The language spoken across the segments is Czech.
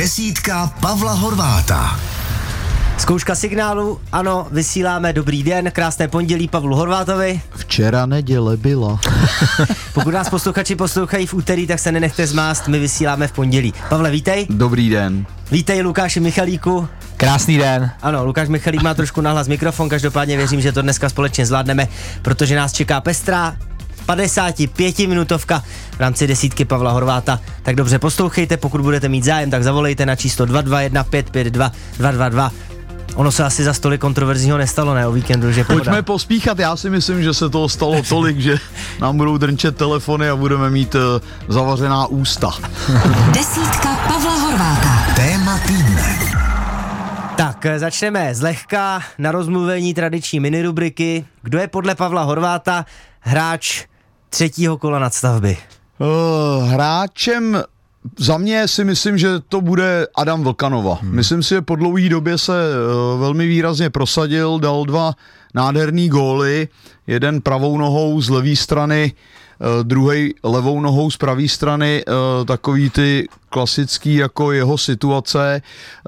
Desítka Pavla Horváta. Zkouška signálu, ano, vysíláme, dobrý den, krásné pondělí Pavlu Horvátovi. Včera neděle byla. Pokud nás posluchači poslouchají v úterý, tak se nenechte zmást, my vysíláme v pondělí. Pavle, vítej. Dobrý den. Vítej Lukáši Michalíku. Krásný den. Ano, Lukáš Michalík má trošku nahlas mikrofon, každopádně věřím, že to dneska společně zvládneme, protože nás čeká pestrá 55-minutovka v rámci desítky Pavla Horváta. Tak dobře poslouchejte, pokud budete mít zájem, tak zavolejte na číslo 221 552 222. Ono se asi za tolik kontroverzního nestalo, ne, o víkendu, že pohoda. Pojďme pospíchat, já si myslím, že se toho stalo tolik, že nám budou drnčet telefony a budeme mít zavařená ústa. Desítka Pavla Horváta. Téma týdne. Tak, začneme zlehka na rozmluvení tradiční minirubriky. Kdo je podle Pavla Horváta hráč třetího kola nadstavby? Hráčem za mě si myslím, že to bude Adam Vlkanova. Myslím si, že po dlouhé době se velmi výrazně prosadil, dal 2 nádherný góly, jeden pravou nohou z levé strany, druhý levou nohou z pravé strany, takový ty klasický jako jeho situace.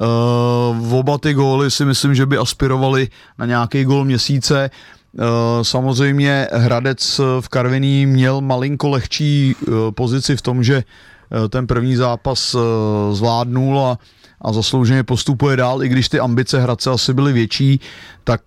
Oba ty góly si myslím, že by aspirovali na nějaký gól měsíce. Samozřejmě Hradec v Karviní měl malinko lehčí pozici v tom, že ten první zápas zvládnul a zaslouženě postupuje dál, i když ty ambice Hradce asi byly větší, tak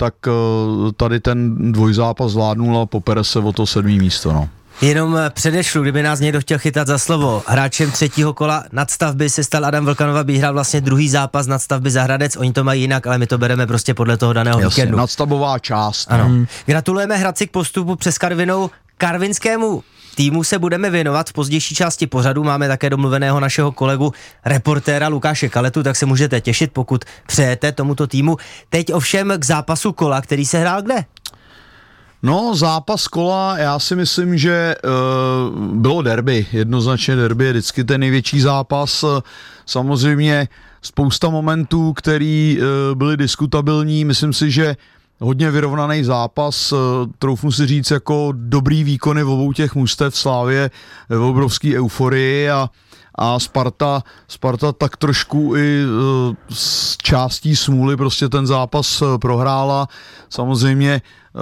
tady ten dvojzápas zvládnul a popere se o to 7. místo. No. Jenom předešlu, kdyby nás někdo chtěl chytat za slovo. Hráčem třetího kola nadstavby se stal Adam Vlkanova, by hrál vlastně druhý zápas nadstavby za Hradec, oni to mají jinak, ale my to bereme prostě podle toho daného víkendu. Nadstavbová část. Ano. Gratulujeme Hradci k postupu přes Karvinou. Karvinskému týmu se budeme věnovat v pozdější části pořadu. Máme také domluveného našeho kolegu, reportéra Lukáše Kaletu, tak se můžete těšit, pokud přejete tomuto týmu. Teď ovšem k zápasu kola, který se hrál kde? No, zápas kola, já si myslím, že bylo derby. Jednoznačně derby je vždycky ten největší zápas. Samozřejmě spousta momentů, který byly diskutabilní. Myslím si, že hodně vyrovnaný zápas, troufnu si říct jako dobrý výkony v obou těch mužstev, Slavie v obrovský euforii a Sparta tak trošku i s částí smůly prostě ten zápas prohrála. Samozřejmě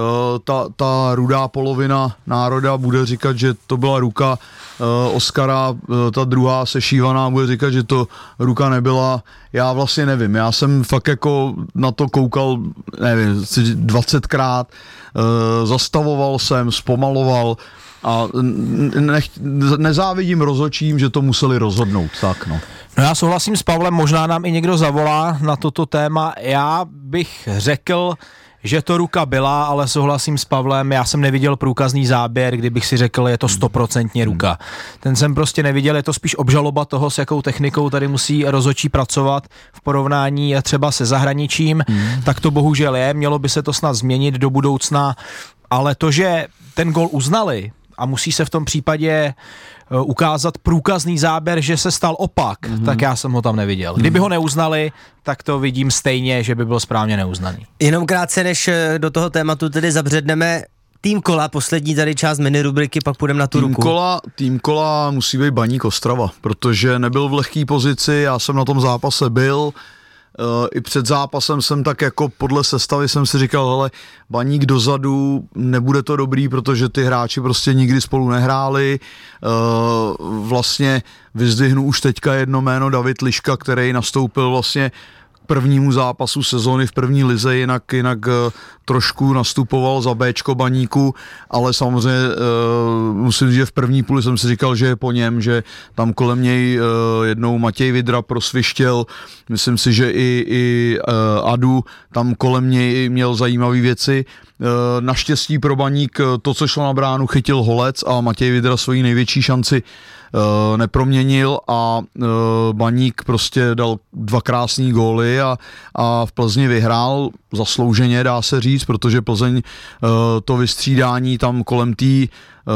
ta rudá polovina národa bude říkat, že to byla ruka Oskara, ta druhá sešívaná bude říkat, že to ruka nebyla. Já vlastně nevím, já jsem fakt jako na to koukal, nevím, 20krát, zastavoval jsem, zpomaloval a nezávidím rozhodčím, že to museli rozhodnout, tak no. No já souhlasím s Pavlem, možná nám i někdo zavolá na toto téma. Já bych řekl, že to ruka byla, ale souhlasím s Pavlem, já jsem neviděl průkazný záběr, kdybych si řekl, je to 100% ruka. Ten jsem prostě neviděl, je to spíš obžaloba toho, s jakou technikou tady musí rozhodčí pracovat v porovnání třeba se zahraničím, tak to bohužel je, mělo by se to snad změnit do budoucna, ale to, že ten gól uznali a musí se v tom případě ukázat průkazný záběr, že se stal opak, tak já jsem ho tam neviděl. Kdyby ho neuznali, tak to vidím stejně, že by byl správně neuznaný. Jenom krátce, než do toho tématu tedy zabředneme, tým kola, poslední tady část minirubriky, pak půjdeme na tu ruku. Tým kola musí být Baník Ostrava, protože nebyl v lehké pozici, já jsem na tom zápase byl, i před zápasem jsem tak jako podle sestavy jsem si říkal, hele, Baník dozadu, nebude to dobrý, protože ty hráči prostě nikdy spolu nehráli. Vlastně vyzdvihnu už teďka jedno jméno, David Liška, který nastoupil vlastně prvnímu zápasu sezóny v první lize, jinak trošku nastupoval za Bčko Baníku, ale samozřejmě musím říct, že v první půli jsem si říkal, že je po něm, že tam kolem něj jednou Matěj Vidra prosvištěl, myslím si, že i Adu tam kolem něj měl zajímavé věci. Naštěstí pro Baník to, co šlo na bránu, chytil Holec a Matěj Vidra svoji největší šanci neproměnil a Baník prostě dal 2 krásný góly a v Plzni vyhrál zaslouženě, dá se říct, protože Plzeň to vystřídání tam kolem té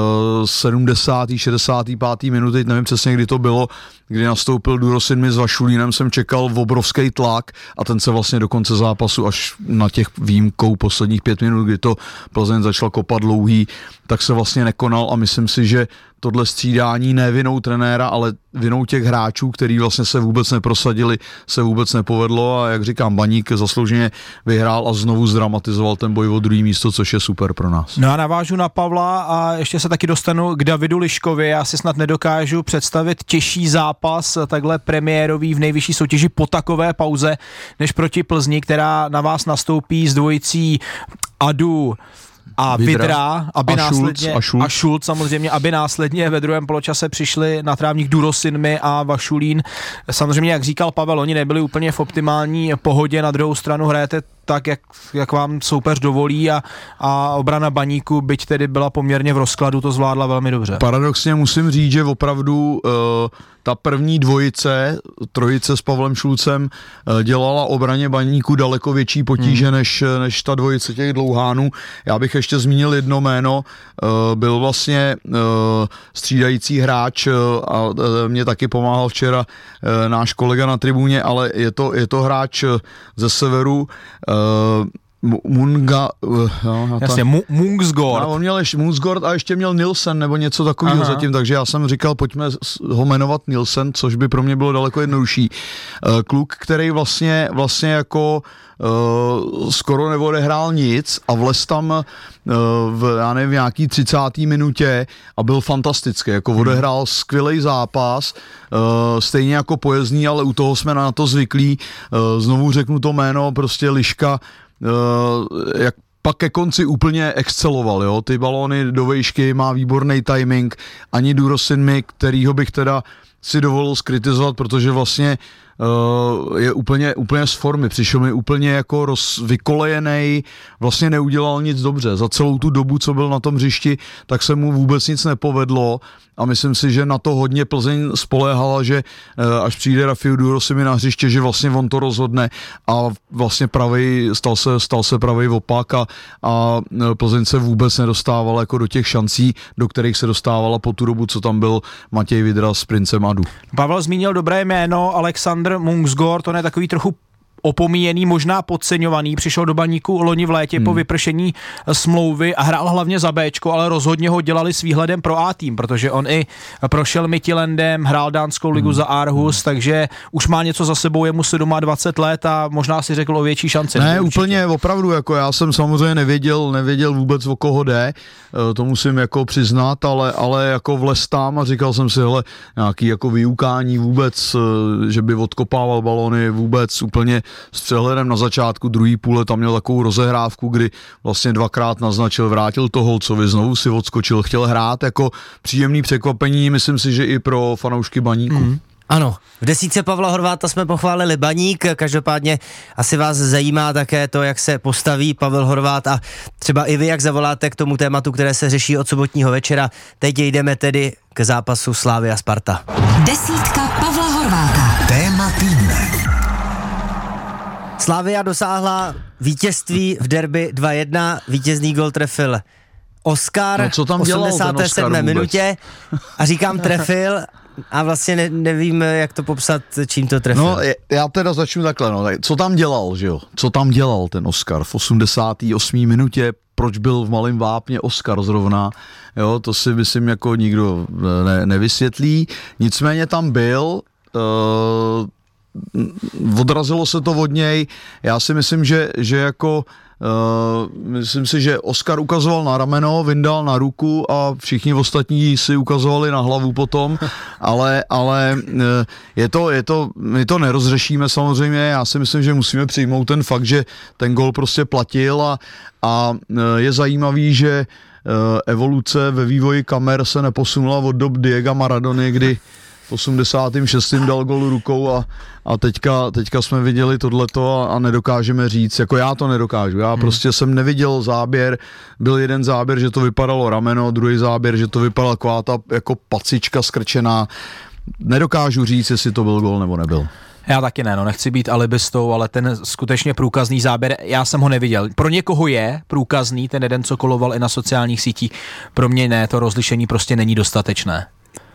70. 65. minuty, nevím přesně, kdy to bylo, kdy nastoupil Durosin s Vašulínem, jsem čekal v obrovský tlak a ten se vlastně do konce zápasu až na těch výjimkou posledních 5 minut, kdy to Plzeň začala kopat dlouhý, tak se vlastně nekonal a myslím si, že tohle střídání ne vinou trenéra, ale vinou těch hráčů, který vlastně se vůbec neprosadili, se vůbec nepovedlo a jak říkám, Baník zaslouženě vyhrál a znovu zdramatizoval ten boj o druhé místo, což je super pro nás. No a navážu na Pavla a ještě se taky dostanu k Davidu Liškovi. Já si snad nedokážu představit těžší zápas takhle premiérový v nejvyšší soutěži po takové pauze, než proti Plzni, která na vás nastoupí s dvojicí Adu a Vidra, aby následně a Šulc samozřejmě, aby následně ve druhém poločase přišli na trávník Durosinmi a Vašulín. Samozřejmě, jak říkal Pavel, oni nebyli úplně v optimální pohodě, na druhou stranu hrajete tak, jak vám soupeř dovolí a obrana Baníku, byť tedy byla poměrně v rozkladu, to zvládla velmi dobře. Paradoxně musím říct, že opravdu ta první trojice s Pavlem Šulcem dělala obraně Baníku daleko větší potíže než ta dvojice těch dlouhánů. Já bych ještě zmínil jedno jméno, byl vlastně střídající hráč a mě taky pomáhal včera náš kolega na tribuně, ale je to hráč ze severu, Mungsgård. On měl Mungsgård a ještě měl Nilsen nebo něco takového zatím, takže já jsem říkal, pojďme ho jmenovat Nilsen, což by pro mě bylo daleko jednodušší. Kluk, který vlastně jako skoro neodehrál nic a vlez tam v nějaký 30. minutě a byl fantastický, jako odehrál skvělý zápas, stejně jako Pojezdný, ale u toho jsme na to zvyklí. Znovu řeknu to jméno, prostě Liška, jak pak ke konci úplně exceloval, jo? Ty balóny do vejšky, má výborný timing, ani Durosinmi, kterýho bych teda si dovolil skritizovat, protože vlastně je úplně z formy, přišel mi úplně jako vykolejenej, vlastně neudělal nic dobře. Za celou tu dobu, co byl na tom hřišti, tak se mu vůbec nic nepovedlo a myslím si, že na to hodně Plzeň spoléhala, že až přijde Rafiu Durosimi na hřiště, že vlastně on to rozhodne a vlastně stal se pravej opak a Plzeň se vůbec nedostávala jako do těch šancí, do kterých se dostávala po tu dobu, co tam byl Matěj Vidra s Princem Adu. Pavel zmínil dobré jméno, Alexander Mungsgård, to je takový trochu opomíjený, možná podceňovaný, přišel do Baníku loni v létě po vypršení smlouvy a hrál hlavně za Bčko, ale rozhodně ho dělali s výhledem pro A tým, protože on i prošel Midtjyllandem, hrál dánskou ligu za Aarhus, takže už má něco za sebou, je mu 27 let a možná si řekl o větší šanci. Ne, úplně opravdu, jako já jsem samozřejmě nevěděl vůbec, o koho jde, to musím jako přiznat, ale jako vlez tam a říkal jsem si, hele, nějaký jako vyukání vůbec, že by odkopával balony vůbec úplně s přehledem na začátku druhý půle, tam měl takovou rozehrávku, kdy vlastně dvakrát naznačil, vrátil to Holcovi, znovu si odskočil, chtěl hrát, jako příjemný překvapení, myslím si, že i pro fanoušky Baníku. Ano, v desítce Pavla Horváta jsme pochválili Baník, každopádně asi vás zajímá také to, jak se postaví Pavel Horvát a třeba i vy, jak zavoláte k tomu tématu, které se řeší od sobotního večera. Teď jdeme tedy k zápasu Slavia Sparta. Desítka Pavla Horváta. Téma týdne. Slavia dosáhla vítězství v derby 2-1, vítězný gol trefil Oskar v 87. minutě a říkám trefil a vlastně nevím, jak to popsat, čím to trefil. No, já teda začnu takhle, no, co tam dělal, že jo? Co tam dělal ten Oskar v 88. minutě, proč byl v Malém Vápně Oskar zrovna, jo, to si myslím jako nikdo nevysvětlí, nicméně tam byl, odrazilo se to od něj, já si myslím, že jako myslím si, že Oskar ukazoval na rameno, vyndal na ruku a všichni ostatní si ukazovali na hlavu potom, ale my to nerozřešíme samozřejmě, já si myslím, že musíme přijmout ten fakt, že ten gol prostě platil a je zajímavý, že evoluce ve vývoji kamer se neposunula od dob Diega Maradony, kdy v 86. dal gol rukou a teďka jsme viděli tohleto a nedokážeme říct, jako já to nedokážu, já prostě jsem neviděl záběr, byl jeden záběr, že to vypadalo rameno, druhý záběr, že to vypadala taková ta jako pacička skrčená, nedokážu říct, jestli to byl gol nebo nebyl. Já taky ne, nechci být alibistou, ale ten skutečně průkazný záběr, já jsem ho neviděl. Pro někoho je průkazný, ten jeden, co koloval i na sociálních sítích, pro mě ne, to rozlišení prostě není dostatečné.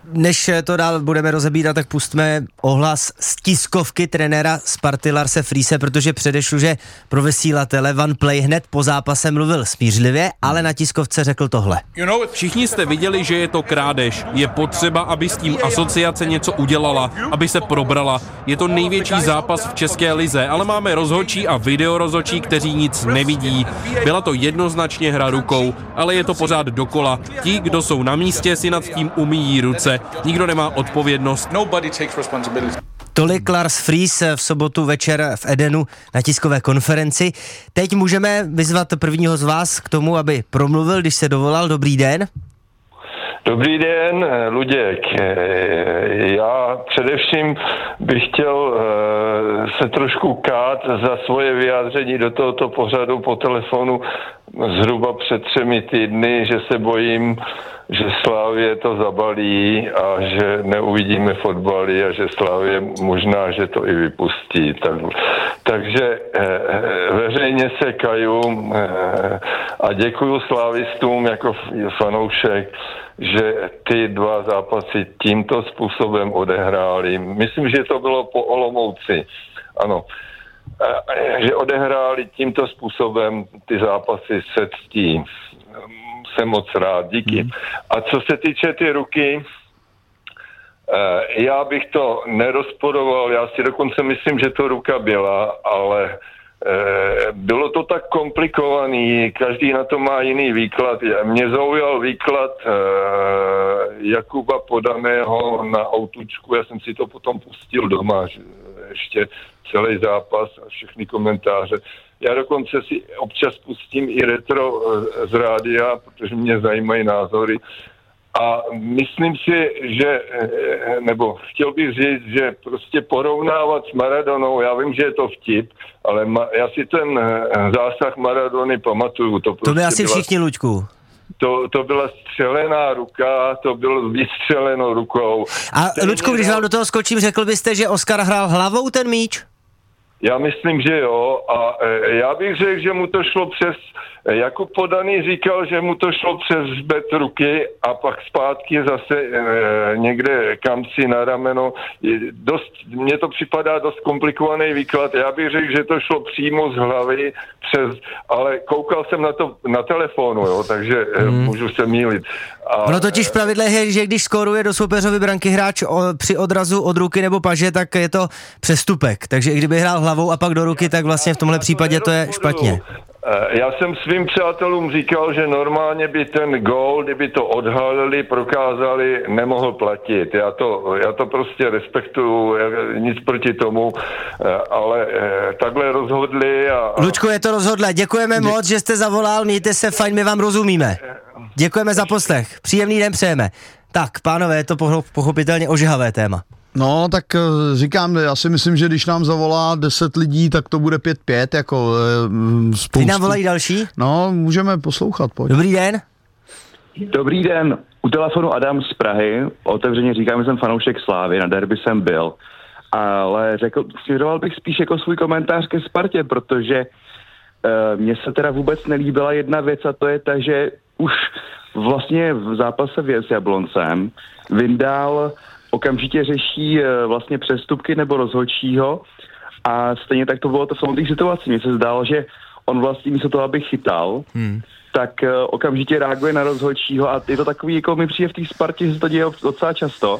Než to dál budeme rozebírat, tak pustíme ohlas z tiskovky trenéra Sparty Larse Friese, protože předešlu, že pro vysílatele Van Play hned po zápase mluvil smířlivě, ale na tiskovce řekl tohle. Všichni jste viděli, že je to krádež. Je potřeba, aby s tím asociace něco udělala, aby se probrala. Je to největší zápas v české lize, ale máme rozhodčí a videorozhodčí, kteří nic nevidí. Byla to jednoznačně hra rukou, ale je to pořád dokola. Ti, kdo jsou na místě, si nad tím umýjí ruce. Nikdo nemá odpovědnost. Tolik Lars Fries v sobotu večer v Edenu na tiskové konferenci. Teď můžeme vyzvat prvního z vás k tomu, aby promluvil, když se dovolal. Dobrý den. Dobrý den, Luděk. Já především bych chtěl se trošku kát za svoje vyjádření do tohoto pořadu po telefonu zhruba před 3 týdny, že se bojím, že Slavie to zabalí a že neuvidíme fotbaly a že Slavie možná, že to i vypustí. Takže veřejně se kaju a děkuju slávistům jako fanoušek, že ty 2 zápasy tímto způsobem odehráli. Myslím, že to bylo po Olomouci. Ano. Že odehráli tímto způsobem ty zápasy se ctí. Jsem moc rád, díky. A co se týče ty ruky, já bych to nerozporoval, já si dokonce myslím, že to ruka byla, ale bylo to tak komplikovaný, každý na to má jiný výklad. Mě zaujal výklad Jakuba Podaného na Outučku, já jsem si to potom pustil doma, ještě celý zápas a všechny komentáře. Já dokonce si občas pustím i retro z rádia, protože mě zajímají názory. A myslím si, že, nebo chtěl bych říct, že prostě porovnávat s Maradonou, já vím, že je to vtip, ale já si ten zásah Maradony pamatuju. To by asi všichni, Luďku. To byla střelená ruka, to bylo vystřeleno rukou. A Luďku, když vám do toho skočím, řekl byste, že Oskar hrál hlavou ten míč? Já myslím, že jo. A já bych řekl, že mu to šlo přes... Jakub Podaný říkal, že mu to šlo přes hřbet ruky a pak zpátky zase někde kamsi na rameno. Mně to připadá dost komplikovaný výklad. Já bych řekl, že to šlo přímo z hlavy ale koukal jsem na to na telefonu, jo, takže můžu se mýlit. Ono totiž pravidle je, že když skóruje do soupeřovy branky hráč při odrazu od ruky nebo paže, tak je to přestupek. Takže i kdyby hrál hlavou a pak do ruky, tak vlastně v tomhle případě to je špatně. Já jsem svým přátelům říkal, že normálně by ten gól, kdyby to odhalili, prokázali, nemohl platit. Já to prostě respektuju, nic proti tomu, ale takhle rozhodli. Luďku, je to rozhodlé. Děkujeme moc, že jste zavolal, mějte se fajn, my vám rozumíme. Děkujeme za poslech. Příjemný den přejeme. Tak, pánové, je to pochopitelně ožehavé téma. No, tak říkám, já si myslím, že když nám zavolá 10 lidí, tak to bude 5-5, jako spoustu. Teď nám volají další? No, můžeme poslouchat, pojď. Dobrý den. Dobrý den, u telefonu Adam z Prahy, otevřeně říkám, že jsem fanoušek Slávy, na derby jsem byl, ale směřoval bych spíš jako svůj komentář ke Spartě, protože mně se teda vůbec nelíbila jedna věc a to je ta, že už vlastně v zápase s Jabloncem Vindal okamžitě řeší vlastně přestupky nebo rozhodčího a stejně tak to bylo to v samotné situaci. Mně se zdálo, že on vlastně místo toho, aby chytal, tak okamžitě reaguje na rozhodčího a je to takový, jako mi přijde v té Spartě, že se to děje docela často.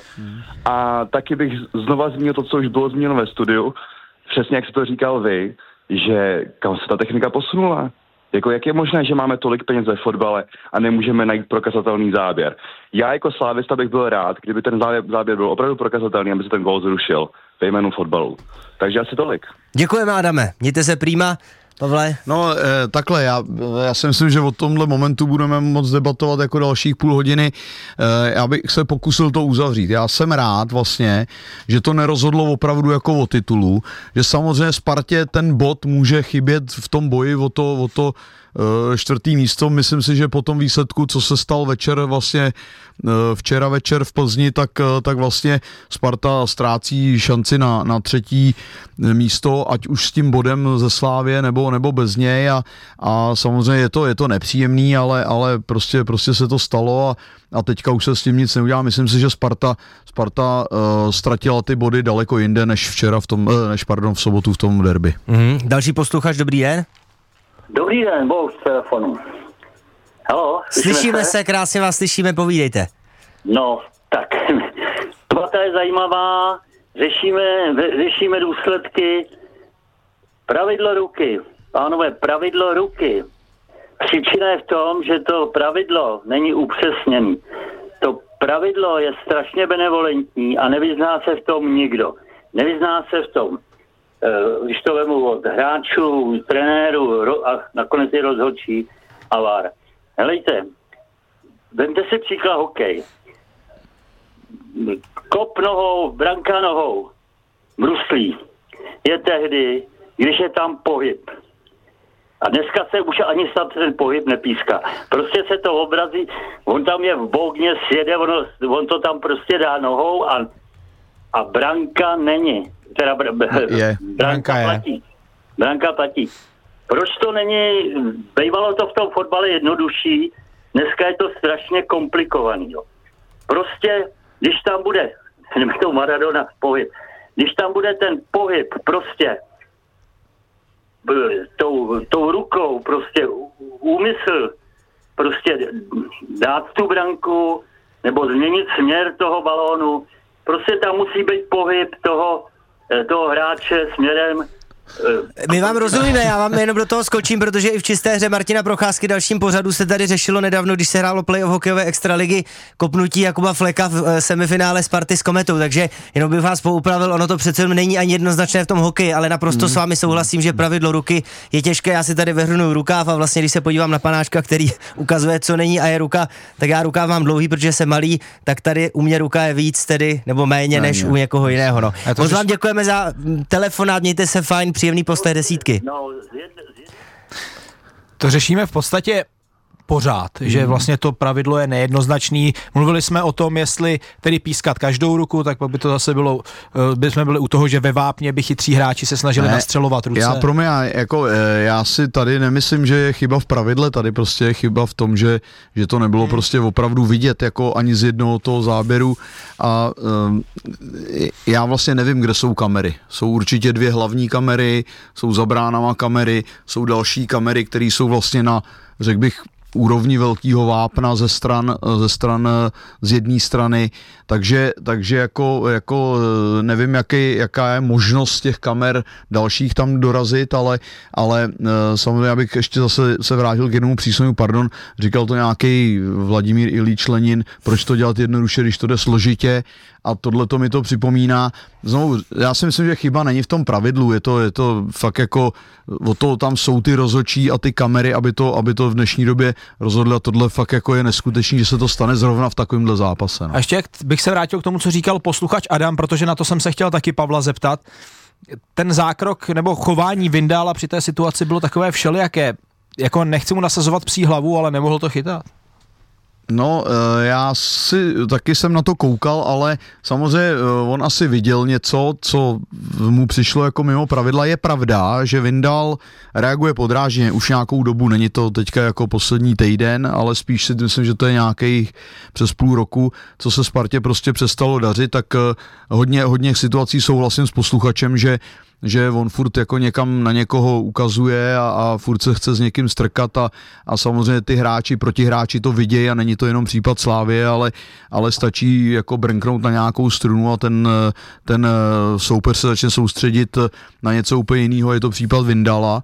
A taky bych znova zmínil to, co už bylo zmíněno ve studiu, přesně jak se to říkal vy, že kam se ta technika posunula. Jako jak je možné, že máme tolik peněz ve fotbale a nemůžeme najít prokazatelný záběr? Já jako slávista bych byl rád, kdyby ten záběr byl opravdu prokazatelný, aby se ten gól zrušil ve jménu fotbalu. Takže asi tolik. Děkujeme, Adame. Mějte se prýma. Pavle? No takhle, já si myslím, že o tomhle momentu budeme moc debatovat jako dalších půl hodiny. Já bych se pokusil to uzavřít. Já jsem rád vlastně, že to nerozhodlo opravdu jako o titulu, že samozřejmě Spartě ten bod může chybět v tom boji o to čtvrtý místo. Myslím si, že po tom výsledku, co se stal večer vlastně včera večer v Plzni, tak vlastně Sparta ztrácí šanci na třetí místo, ať už s tím bodem ze Slávie nebo bez něj a samozřejmě je to nepříjemný, ale prostě se to stalo a teďka už se s tím nic neudělá. Myslím si, že Sparta ztratila ty body daleko jinde než včera v sobotu v tom derby. Další posluchač, dobrý den. Dobrý den, Bohu z telefonu. Haló, Slyšíme se, krásně vás slyšíme, povídejte. No, tak, debata je zajímavá, řešíme důsledky, pravidlo ruky, pánové, pravidlo ruky. Příčina je v tom, že to pravidlo není upřesněné. To pravidlo je strašně benevolentní a nevyzná se v tom nikdo. Nevyzná se v tom, když to vemu od hráčů, trenéru a nakonec je rozhodčí a VAR. Helejte, vemte si příklad hokej. Kop nohou, branka nohou, bruslí je tehdy, když je tam pohyb. A dneska se už ani snad ten pohyb nepíská. Prostě se to obrazí, on tam je v bogně, sjede, on to tam prostě dá nohou a branka není. Teda branka platí. Branka platí. Proč to není, bývalo to v tom fotbale jednodušší, dneska je to strašně komplikovaný. Jo. Prostě, když tam bude, to Maradona pohyb, když tam bude ten pohyb prostě tou rukou, prostě úmysl, prostě dát tu branku, nebo změnit směr toho balónu, prostě tam musí být pohyb toho hráče směrem. My vám rozumíme, já vám jenom do toho skočím, protože i v čisté hře Martina Procházky dalším pořadu se tady řešilo nedávno, když se hrálo playoff hokejové extraligy, kopnutí Jakuba Fleka v semifinále Sparty s Kometou, takže jenom bych vás poupravil, ono to přece není ani jednoznačné v tom hokeji, ale naprosto s vámi souhlasím, že pravidlo ruky je těžké, já si tady vyhrnu rukáv a vlastně když se podívám na panáčka, který ukazuje, co není a je ruka, tak já rukáv mám dlouhý, protože jsem malý, tak tady u mě ruka je víc tedy, nebo méně než u někoho jiného. No. Moc vám děkujeme za telefonát, mějte se fajn, příjemný poslech desítky. To řešíme v podstatě pořád, že vlastně to pravidlo je nejednoznačný. Mluvili jsme o tom, jestli tedy pískat každou ruku, tak by to zase bylo, bychom byli u toho, že ve vápně by chytří hráči se snažili nastřelovat ruce. Já si tady nemyslím, že je chyba v pravidle, tady prostě je chyba v tom, že to nebylo prostě opravdu vidět jako ani z jednoho toho záběru a já vlastně nevím, kde jsou kamery. Jsou určitě 2 hlavní kamery, jsou za bránama kamery, jsou další kamery, které jsou vlastně na, řekl bych, úrovni velkého vápna ze stran z jedné strany, takže jako nevím, jaká je možnost těch kamer dalších tam dorazit, ale samozřejmě abych ještě zase se vrátil k jednomu příslovu, říkal to nějaký Vladimír Ilíč Lenin, proč to dělat jednoduše, když to jde složitě, a tohle to mi to připomíná. Znovu, já si myslím, že chyba není v tom pravidlu, je to fakt jako, o to tam jsou ty rozhodčí a ty kamery, aby to v dnešní době rozhodli, a tohle fakt jako je neskutečný, že se to stane zrovna v takovémhle zápase. No. A ještě bych se vrátil k tomu, co říkal posluchač Adam, protože na to jsem se chtěl taky Pavla zeptat. Ten zákrok nebo chování Vindála při té situaci bylo takové všelijaké. Jako nechci mu nasazovat psí hlavu, ale nemohl to chytat. No, já si taky jsem na to koukal, ale samozřejmě on asi viděl něco, co mu přišlo jako mimo pravidla. Je pravda, že Vindal reaguje podrážděně už nějakou dobu, není to teďka jako poslední týden, ale spíš si myslím, že to je nějakých přes půl roku, co se Spartě prostě přestalo dařit, tak hodně situací souhlasím s posluchačem, že on furt jako někam na někoho ukazuje a furt se chce s někým strkat a samozřejmě ty protihráči to vidějí a není to jenom případ Slávie, ale stačí jako brnknout na nějakou strunu a ten soupeř se začne soustředit na něco úplně jiného, je to případ Vindala.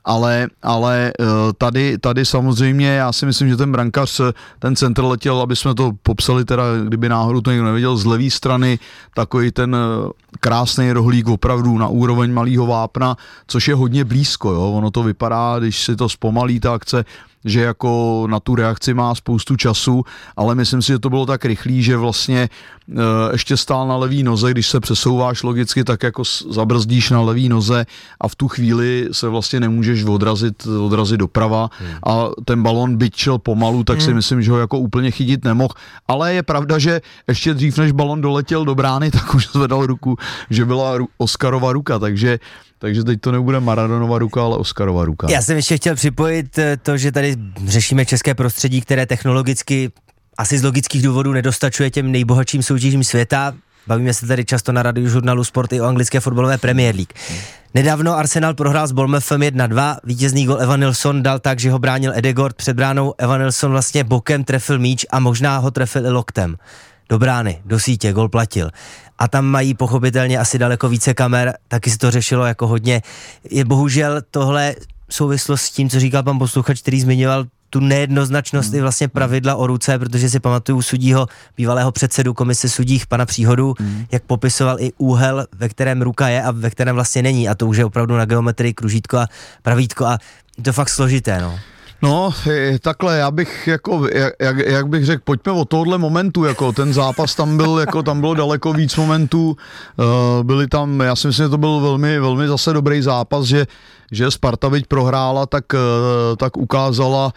Ale tady samozřejmě já si myslím, že ten brankař, ten centr letěl, aby jsme to popsali teda, kdyby náhodou to někdo neviděl, z levé strany, takový ten krásný rohlík opravdu na úroveň malého vápna, což je hodně blízko, jo? Ono to vypadá, když si to zpomalí ta akce, že jako na tu reakci má spoustu času, ale myslím si, že to bylo tak rychlý, že vlastně ještě stál na levý noze, když se přesouváš logicky, tak jako zabrzdíš na levý noze a v tu chvíli se vlastně nemůžeš odrazit doprava a ten balon byť šel pomalu, tak si myslím, že ho jako úplně chytit nemohl, ale je pravda, že ještě dřív, než balon doletěl do brány, tak už zvedal ruku, že byla Oscarova ruka, takže teď to nebude Maradonova ruka, ale Oscarova ruka. Já jsem ještě chtěl připojit to, že tady řešíme české prostředí, které technologicky asi z logických důvodů nedostačuje těm nejbohatším soutěžím světa. Bavíme se tady často na Radiožurnálu Sport i o anglické fotbalové Premier League. Nedávno Arsenal prohrál s Bournemouthem 1-2, vítězný gol Evanilson dal tak, že ho bránil Ødegaard, před bránou Evanilson vlastně bokem trefil míč a možná ho trefil i loktem. Do brány, do sítě, gol platil. A tam mají pochopitelně asi daleko více kamer, taky se to řešilo jako hodně. Je bohužel tohle souvislost s tím, co říkal pan posluchač, který zmiňoval tu nejednoznačnost i vlastně pravidla o ruce, protože si pamatuju sudího, bývalého předsedu komise sudích, pana Příhodu, jak popisoval i úhel, ve kterém ruka je a ve kterém vlastně není. A to už je opravdu na geometrii kružítko a pravítko a je to fakt složité, no. No, takhle, já bych jako, jak bych řekl, pojďme od tohohle momentu, jako ten zápas tam byl, jako tam bylo daleko víc momentů, byli tam, já si myslím, že to byl velmi, velmi zase dobrý zápas, že Sparta byť prohrála, tak ukázala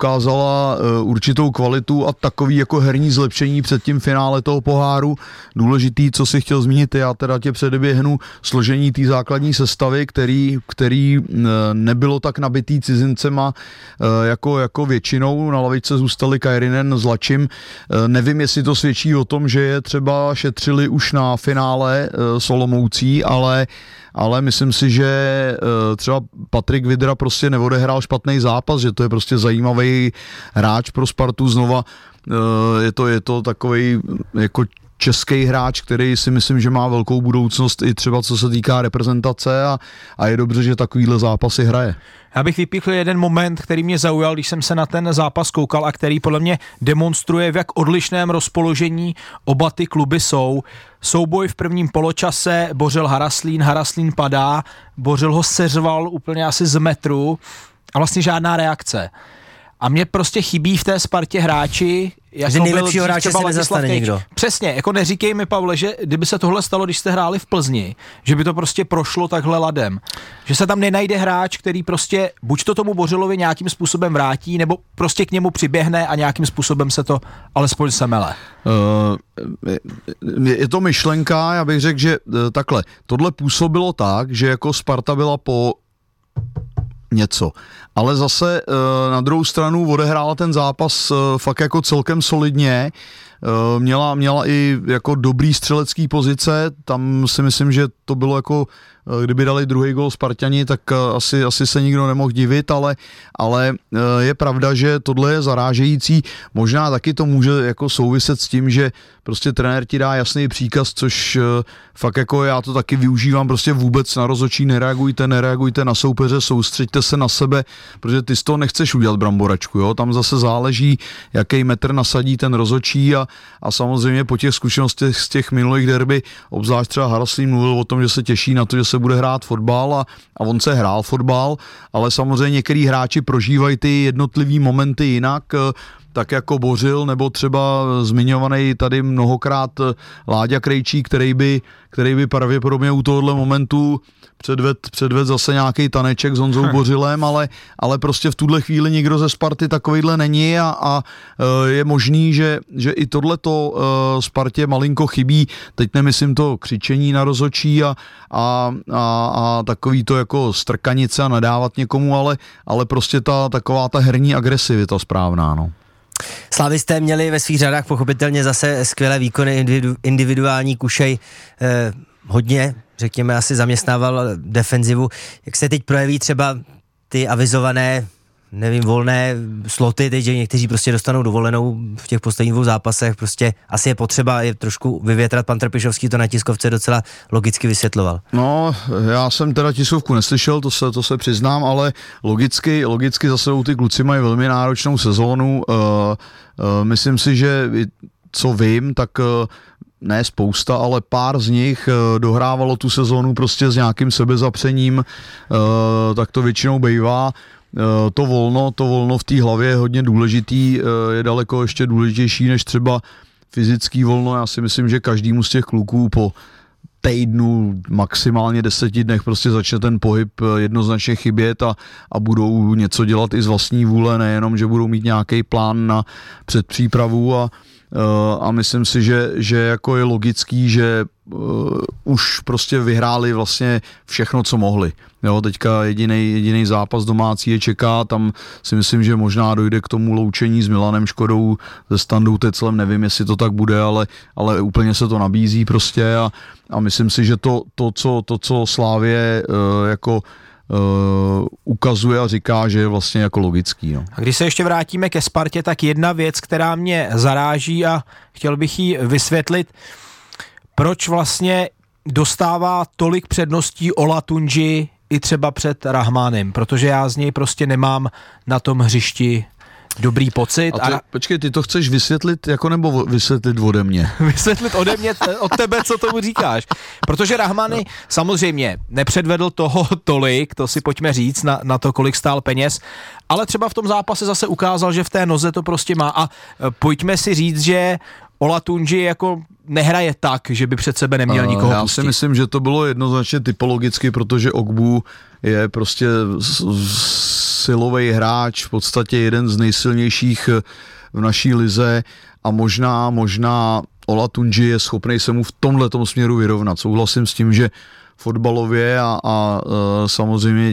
určitou kvalitu a takový jako herní zlepšení před tím finále toho poháru. Důležitý, co si chtěl zmínit, já teda tě předeběhnu, složení té základní sestavy, který nebylo tak nabitý cizincema jako většinou. Na lavičce zůstali Kairinen s Lačim. Nevím, jestli to svědčí o tom, že je třeba šetřili už na finále s Olomoucí, ale myslím si, že třeba Patrik Vydra prostě neodehrál špatný zápas, že to je prostě zajímavý hráč pro Spartu znova. Je to takovej jako český hráč, který si myslím, že má velkou budoucnost i třeba co se týká reprezentace a je dobře, že takovýhle zápasy hraje. Já bych vypíchl jeden moment, který mě zaujal, když jsem se na ten zápas koukal a který podle mě demonstruje, v jak odlišném rozpoložení oba ty kluby jsou. Souboj v prvním poločase, Bořil Haraslín padá, Bořil ho seřval úplně asi z metru a vlastně žádná reakce. A mě prostě chybí v té Spartě hráči, jako nejlepšího hráče se nezastane nikdo. Přesně, jako neříkej mi, Pavle, že kdyby se tohle stalo, když jste hráli v Plzni, že by to prostě prošlo takhle ladem. Že se tam nenajde hráč, který prostě buď to tomu Bořilovi nějakým způsobem vrátí, nebo prostě k němu přiběhne a nějakým způsobem se to alespoň semele. Je to myšlenka, já bych řekl, že takhle, tohle působilo tak, že jako Sparta byla po něco. Ale zase na druhou stranu odehrála ten zápas fakt jako celkem solidně. Měla i jako dobrý střelecký pozice, tam si myslím, že to bylo jako, kdyby dali druhý gol Spartani, tak asi se nikdo nemohl divit, ale je pravda, že tohle je zarážející. Možná taky to může jako souviset s tím, že prostě trenér ti dá jasný příkaz, což fakt jako já to taky využívám, prostě vůbec na rozhodčí nereagujte na soupeře, soustřeďte se na sebe, protože ty z toho nechceš udělat bramboračku, jo? Tam zase záleží, jaký metr nasadí ten rozhodčí a samozřejmě po těch zkušenostech z těch minulých derby, obzvlášť třeba Haraslín mluvil o tom, že se těší na to, že se bude hrát fotbal a on se hrál fotbal, ale samozřejmě některý hráči prožívají ty jednotlivý momenty jinak, tak jako Bořil, nebo třeba zmiňovaný tady mnohokrát Láďa Krejčí, který by pravděpodobně u tohohle momentu předved zase nějaký taneček s Honzou Bořilem, ale prostě v tuhle chvíli nikdo ze Sparty takovejhle není a je možný, že i tohleto Spartě malinko chybí. Teď nemyslím to křičení na rozhodčí a takový to jako strkanice a nadávat někomu, ale prostě taková ta herní agresivita správná, no. Slavisté měli ve svých řadách pochopitelně zase skvělé výkony, individuální. Kušej hodně, řekněme, asi zaměstnával defenzivu. Jak se teď projeví třeba ty avizované, nevím, volné sloty, teď, že někteří prostě dostanou dovolenou v těch posledních dvou zápasech, prostě asi je potřeba je trošku vyvětrat. Pan Trpišovský to na tiskovce docela logicky vysvětloval. No, já jsem teda tiskovku neslyšel, to se přiznám, ale logicky zase ty kluci mají velmi náročnou sezónu. Myslím si, že co vím, tak ne spousta, ale pár z nich dohrávalo tu sezónu prostě s nějakým sebezapřením, tak to většinou bývá. to volno v té hlavě je hodně důležitý, je daleko ještě důležitější než třeba fyzický volno. Já si myslím, že každému z těch kluků po týdnu, maximálně 10 dnech prostě začne ten pohyb jednoznačně chybět a budou něco dělat i z vlastní vůle, nejenom, že budou mít nějaký plán na předpřípravu a myslím si, že jako je logický, že už prostě vyhráli vlastně všechno, co mohli. Jo, teďka jediný zápas domácí je čeká, tam si myslím, že možná dojde k tomu loučení s Milanem Škodou, se Standou Teclem, nevím, jestli to tak bude, ale úplně se to nabízí prostě a myslím si, že to co Slávie jako ukazuje a říká, že je vlastně jako logický. No. A když se ještě vrátíme ke Spartě, tak jedna věc, která mě zaráží a chtěl bych ji vysvětlit, proč vlastně dostává tolik předností Olatunji i třeba před Rahmánem, protože já z něj prostě nemám na tom hřišti dobrý pocit. Počkej, ty to chceš vysvětlit jako nebo vysvětlit ode mě? Vysvětlit ode mě, od tebe, co tomu říkáš. Protože Rahmany samozřejmě nepředvedl toho tolik, to si pojďme říct na to, kolik stál peněz, ale třeba v tom zápase zase ukázal, že v té noze to prostě má a pojďme si říct, že Olatunji jako nehraje tak, že by před sebe neměl nikoho já pustit. si myslím, že to bylo jednoznačně typologicky, protože Ogbu je prostě silový hráč, v podstatě jeden z nejsilnějších v naší lize a možná Olatunji je schopný se mu v tomhletom směru vyrovnat. Souhlasím s tím, že fotbalově a samozřejmě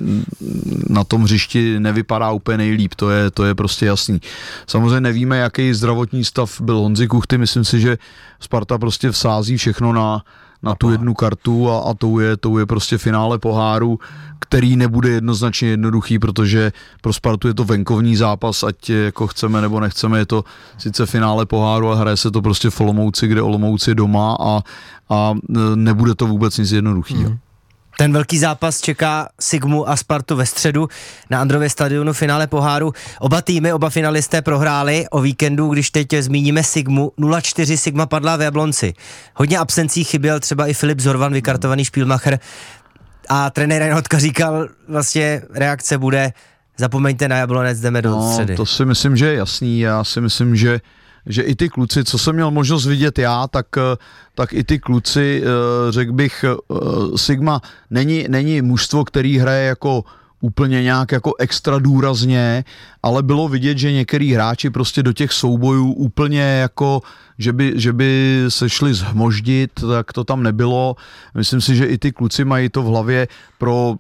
na tom hřišti nevypadá úplně nejlíp, to je prostě jasný. Samozřejmě nevíme, jaký zdravotní stav byl Honzy Kuchty, myslím si, že Sparta prostě vsází všechno na tu jednu kartu a tou je prostě finále poháru, který nebude jednoznačně jednoduchý, protože pro Spartu je to venkovní zápas, ať jako chceme nebo nechceme, je to sice finále poháru a hraje se to prostě v Olomouci, kde Olomouc je doma a nebude to vůbec nic jednoduchýho. Ten velký zápas čeká Sigmu a Spartu ve středu na Andrově stadionu finále poháru. Oba finalisté prohráli o víkendu, když teď zmíníme Sigmu. 0-4 Sigma padla v Jablonci. Hodně absencí chyběl třeba i Filip Zorvan, vykartovaný Špílmacher. A trenér Rajnotka říkal, vlastně reakce bude, zapomeňte na Jablonec, jdeme do středy. To si myslím, že je jasný. Já si myslím, že i ty kluci, co jsem měl možnost vidět já, tak i ty kluci, řekl bych, Sigma není mužstvo, který hraje jako úplně nějak jako extra důrazně, ale bylo vidět, že některý hráči prostě do těch soubojů úplně jako, že by se šli zhmoždit, tak to tam nebylo. Myslím si, že i ty kluci mají to v hlavě, pro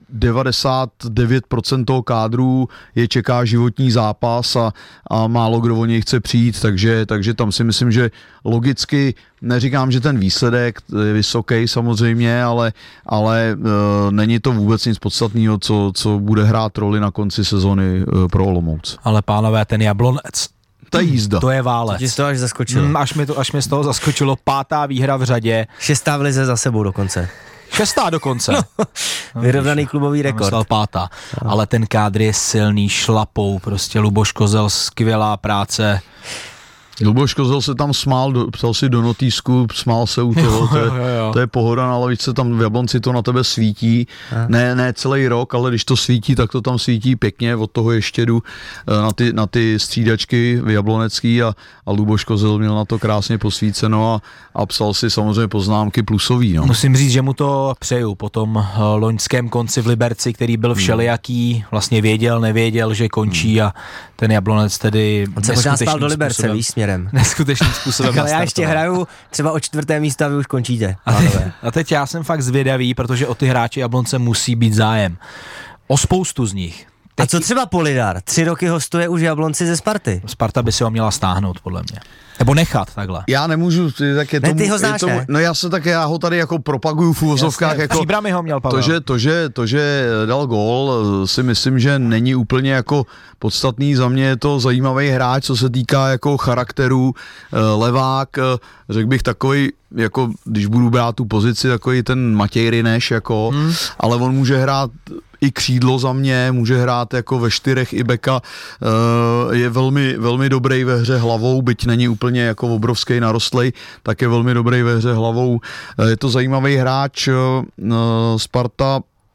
99% toho kádru je čeká životní zápas a málo kdo o něj chce přijít, takže tam si myslím, že logicky, neříkám, že ten výsledek je vysoký samozřejmě, ale není to vůbec nic podstatného, co bude hrát roli na konci sezony pro Olomouc. Ale pánové, ten Jablonec, to je jízda. To je válec. To ti z toho až zaskočilo. Až mi z toho zaskočilo, 5. výhra v řadě. 6. v lize za sebou dokonce. 6. dokonce. Vyrovnaný klubový rekord. Myslel 5. Ale ten kádr je silný, šlapou, prostě Luboš Kozel, skvělá práce. Luboš Kozel se tam smál, psal si do notýsku, smál se u toho, to je pohoda na lavičce, tam v Jablonci to na tebe svítí, ne celý rok, ale když to svítí, tak to tam svítí pěkně, od toho ještě jdu na ty střídačky v Jablonecký a Luboš Kozel měl na to krásně posvíceno a psal si samozřejmě poznámky plusový. No. Musím říct, že mu to přeju po tom loňském konci v Liberci, který byl všelijaký, vlastně věděl, nevěděl, že končí a ten Jablonec tedy on se možná spál do Liberce, víš, směrem. Neskutečným způsobem. Ale já ještě hraju třeba o 4. místo a vy už končíte. A teď já jsem fakt zvědavý, protože o ty hráče Jablonce musí být zájem. O spoustu z nich. A co třeba Polidar? 3 roky hostuje už Jablonci ze Sparty. Sparta by si ho měla stáhnout, podle mě. Nebo nechat takhle. Já nemůžu, tak je ne, ty ho znáš, ne? No já ho tady jako propaguju v uvozovkách. Jako Příbrami ho měl Pavel. To, že dal gól, si myslím, že není úplně jako podstatný. Za mě je to zajímavý hráč, co se týká jako charakteru, levák, řekl bych takový, jako když budu brát tu pozici, takový ten Matěj Ryneš, jako, ale on může hrát i křídlo za mě, může hrát jako ve 4 i beka, je velmi, velmi dobrý ve hře hlavou, byť není úplně jako obrovský narostlej, tak je velmi dobrý ve hře hlavou. Je to zajímavý hráč, Sparta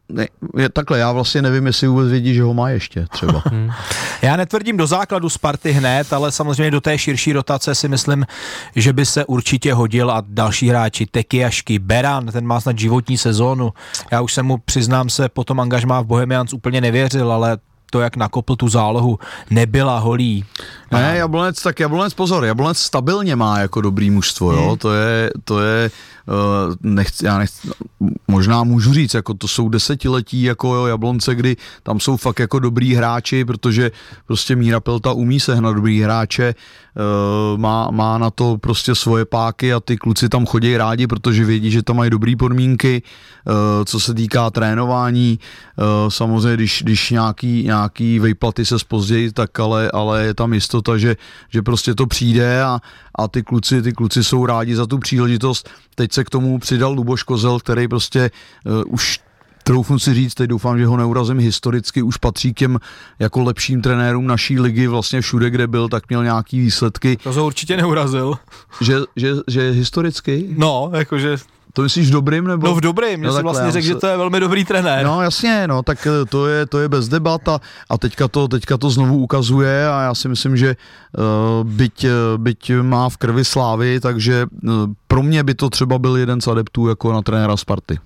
takhle, já vlastně nevím, jestli vůbec vědí, že ho má ještě třeba. Já netvrdím do základu Sparty hned, ale samozřejmě do té širší rotace si myslím, že by se určitě hodil a další hráči, Tekiašky, Beran, ten má snad životní sezónu. Já už jsem mu, přiznám se, po tom angažmá v Bohemians úplně nevěřil, ale to, jak nakopl tu zálohu, nebyla holí. Ne, Jablonec pozor, Jablonec stabilně má jako dobrý mužstvo, jo, to je možná můžu říct, jako to jsou desetiletí jako Jablonce, kdy tam jsou fakt jako dobrý hráči, protože prostě Míra Pelta umí sehnat dobrý hráče, má na to prostě svoje páky a ty kluci tam chodí rádi, protože vědí, že tam mají dobrý podmínky, co se týká trénování, samozřejmě když nějaký vejplaty se zpozdí, tak ale je tam jistota, že prostě to přijde a ty kluci jsou rádi za tu příležitost. Teď se k tomu přidal Luboš Kozel, který prostě už troufnu si říct, teď doufám, že ho neurazím historicky, už patří k těm jako lepším trenérům naší ligy, vlastně všude, kde byl, tak měl nějaký výsledky. To se určitě neurazil. Že historicky? No, jakože... To myslíš v dobrým, nebo? No v dobrým, mě si vlastně řekl, že to je velmi dobrý trenér. No jasně, no, tak to je bez debat a teďka to znovu ukazuje a já si myslím, že byť má v krvi Slávy, takže pro mě by to třeba byl jeden z adeptů jako na trenéra Sparty.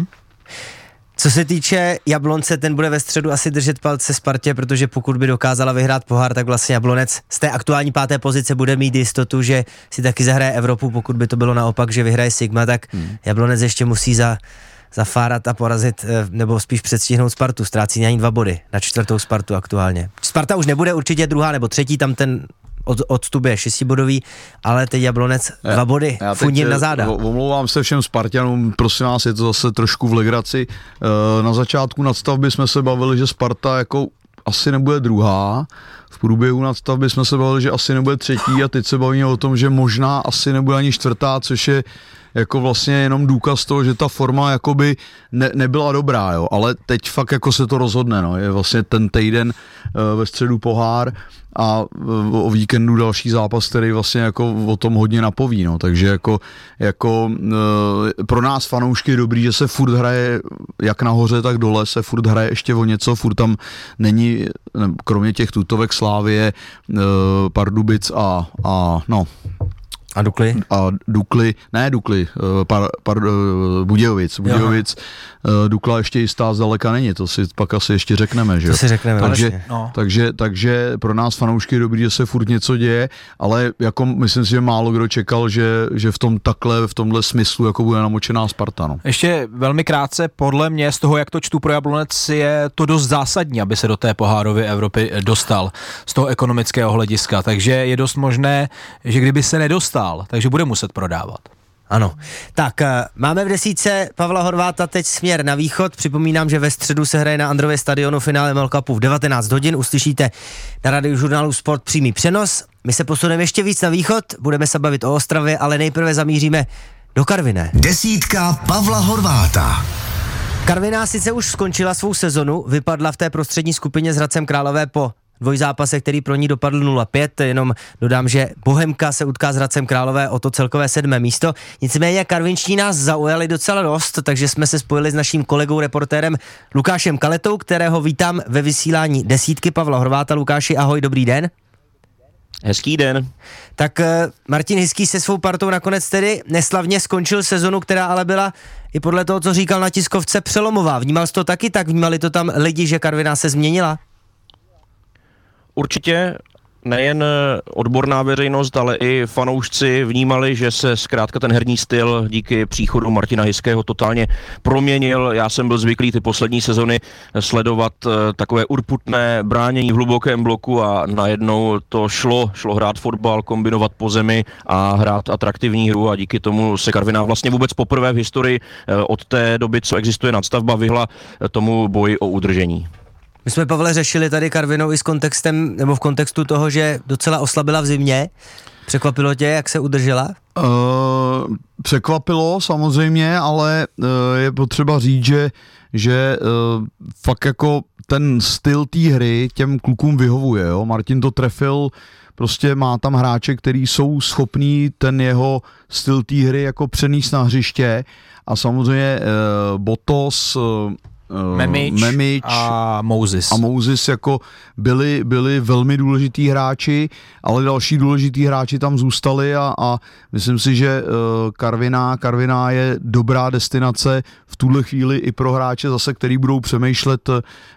Co se týče Jablonce, ten bude ve středu asi držet palce Spartě, protože pokud by dokázala vyhrát pohár, tak vlastně Jablonec z té aktuální 5. pozice bude mít jistotu, že si taky zahraje Evropu. Pokud by to bylo naopak, že vyhraje Sigma, tak Jablonec ještě musí zafárat a porazit, nebo spíš předstihnout Spartu. Ztrácí ani 2 body na 4. Spartu aktuálně. Sparta už nebude určitě 2. nebo 3, tam ten odstup je 6bodový, ale teď Jablonec 2 body, fundím na záda. Omlouvám se všem Spartanům, prosím vás, je to zase trošku v legraci. Na začátku nadstavby jsme se bavili, že Sparta jako asi nebude 2. V průběhu nadstavby jsme se bavili, že asi nebude 3. a teď se bavíme o tom, že možná asi nebude ani 4., což je jako vlastně jenom důkaz toho, že ta forma jakoby nebyla dobrá, jo, ale teď fakt jako se to rozhodne, no, je vlastně ten týden ve středu pohár a o víkendu další zápas, který vlastně jako o tom hodně napoví, no, takže jako pro nás fanoušky je dobrý, že se furt hraje jak nahoře, tak dole, se furt hraje ještě o něco, furt tam není, kromě těch tutovek Slávie, Pardubic a Budějovic. Dukla ještě jistá zdaleka není, to si pak asi ještě řekneme, že jo? To si řekneme, takže pro nás fanoušky je dobrý, že se furt něco děje, ale jako myslím si, že málo kdo čekal, že v tomhle smyslu jako bude namočená Sparta, no. Ještě velmi krátce, podle mě z toho, jak to čtu pro Jablonec, je to dost zásadní, aby se do té pohárové Evropy dostal z toho ekonomického hlediska, takže je dost možné, že kdyby se nedostal, takže bude muset prodávat. Ano. Tak, máme v desítce Pavla Horváta teď směr na východ. Připomínám, že ve středu se hraje na Andrově stadionu finále ML Cupu v 19 hodin. Uslyšíte na Radiožurnálu Sport přímý přenos. My se posuneme ještě víc na východ, budeme se bavit o Ostravě, ale nejprve zamíříme do Karviné. Desítka Pavla Horváta. Karviná sice už skončila svou sezonu, vypadla v té prostřední skupině s Hradcem Králové po dvojzápase, který pro ní dopadl 0-5, jenom dodám, že Bohemka se utká s Hradcem Králové o to celkové 7. místo. Nicméně karvinští nás zaujali docela dost, takže jsme se spojili s naším kolegou reportérem Lukášem Kaletou, kterého vítám ve vysílání desítky Pavla Horváta. Lukáši, ahoj, dobrý den. Hezký den. Tak Martin Hiský se svou partou nakonec tedy neslavně skončil sezonu, která ale byla i podle toho, co říkal na tiskovce, přelomová. Vnímal jsi to taky tak? Vnímali to tam lidi, že Karviná se změnila? Určitě nejen odborná veřejnost, ale i fanoušci vnímali, že se zkrátka ten herní styl díky příchodu Martina Hiského totálně proměnil. Já jsem byl zvyklý ty poslední sezony sledovat takové urputné bránění v hlubokém bloku a najednou to šlo hrát fotbal, kombinovat po zemi a hrát atraktivní hru a díky tomu se Karviná vlastně vůbec poprvé v historii od té doby, co existuje nadstavba, vyhla tomu boji o udržení. My jsme, Pavle, řešili tady Karvinou i s kontextem, nebo v kontextu toho, že docela oslabila v zimě. Překvapilo tě, jak se udržela? Překvapilo samozřejmě, ale je potřeba říct, že fakt jako ten styl té hry těm klukům vyhovuje. Jo? Martin to trefil, prostě má tam hráče, který jsou schopní ten jeho styl té hry jako přenést na hřiště a samozřejmě Botos, Memič a Moses. A Moses jako byli velmi důležitý hráči, ale další důležitý hráči tam zůstali a myslím si, že Karviná je dobrá destinace v tuhle chvíli i pro hráče zase, který budou přemýšlet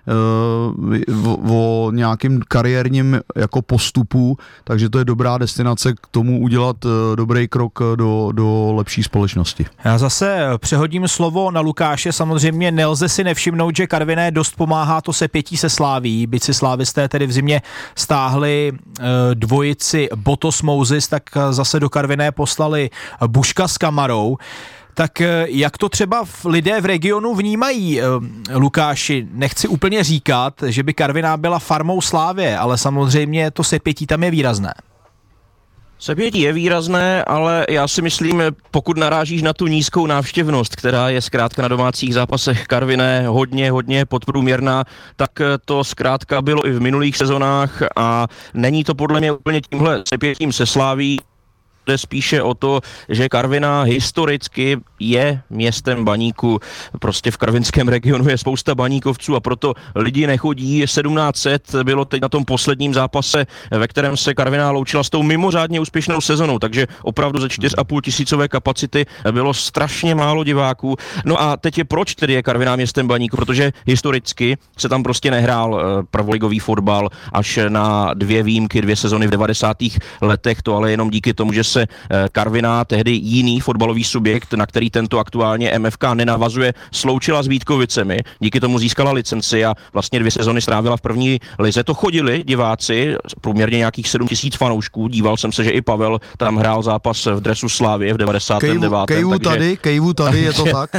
o nějakým kariérním jako postupu, takže to je dobrá destinace k tomu udělat dobrý krok do lepší společnosti. Já zase přehodím slovo na Lukáše, samozřejmě nelze si nevšimnout, že Karviné dost pomáhá to sepětí se Sláví, byť si slávisté tedy v zimě stáhli dvojici Botos Moses, tak zase do Karviné poslali Buška s Kamarou. Tak jak to třeba lidé v regionu vnímají, Lukáši? Nechci úplně říkat, že by Karviná byla farmou Slávě, ale samozřejmě to sepětí tam je výrazné. Sepětí je výrazné, ale já si myslím, pokud narážíš na tu nízkou návštěvnost, která je zkrátka na domácích zápasech Karviné hodně podprůměrná, tak to zkrátka bylo i v minulých sezonách a není to podle mě úplně tímhle sepětím se Sláví. Jde spíše o to, že Karviná historicky je městem baníku. Prostě v karvinském regionu je spousta baníkovců a proto lidi nechodí. 1700 bylo teď na tom posledním zápase, ve kterém se Karviná loučila s tou mimořádně úspěšnou sezonou, takže opravdu ze 4,5 tisícové kapacity bylo strašně málo diváků. No a teď proč tedy je Karviná městem baníku? Protože historicky se tam prostě nehrál prvoligový fotbal až na 2 výjimky, 2 sezony v 90. letech, to ale jenom díky tomu, že se Karviná, tehdy jiný fotbalový subjekt, na který tento aktuálně MFK nenavazuje, sloučila s Vítkovicemi. Díky tomu získala licenci a vlastně 2 sezony strávila v první lize. To chodili diváci, průměrně nějakých 7 000 fanoušků. Díval jsem se, že i Pavel tam hrál zápas v dresu Slávie v 99. Kejvu tady, je to tak?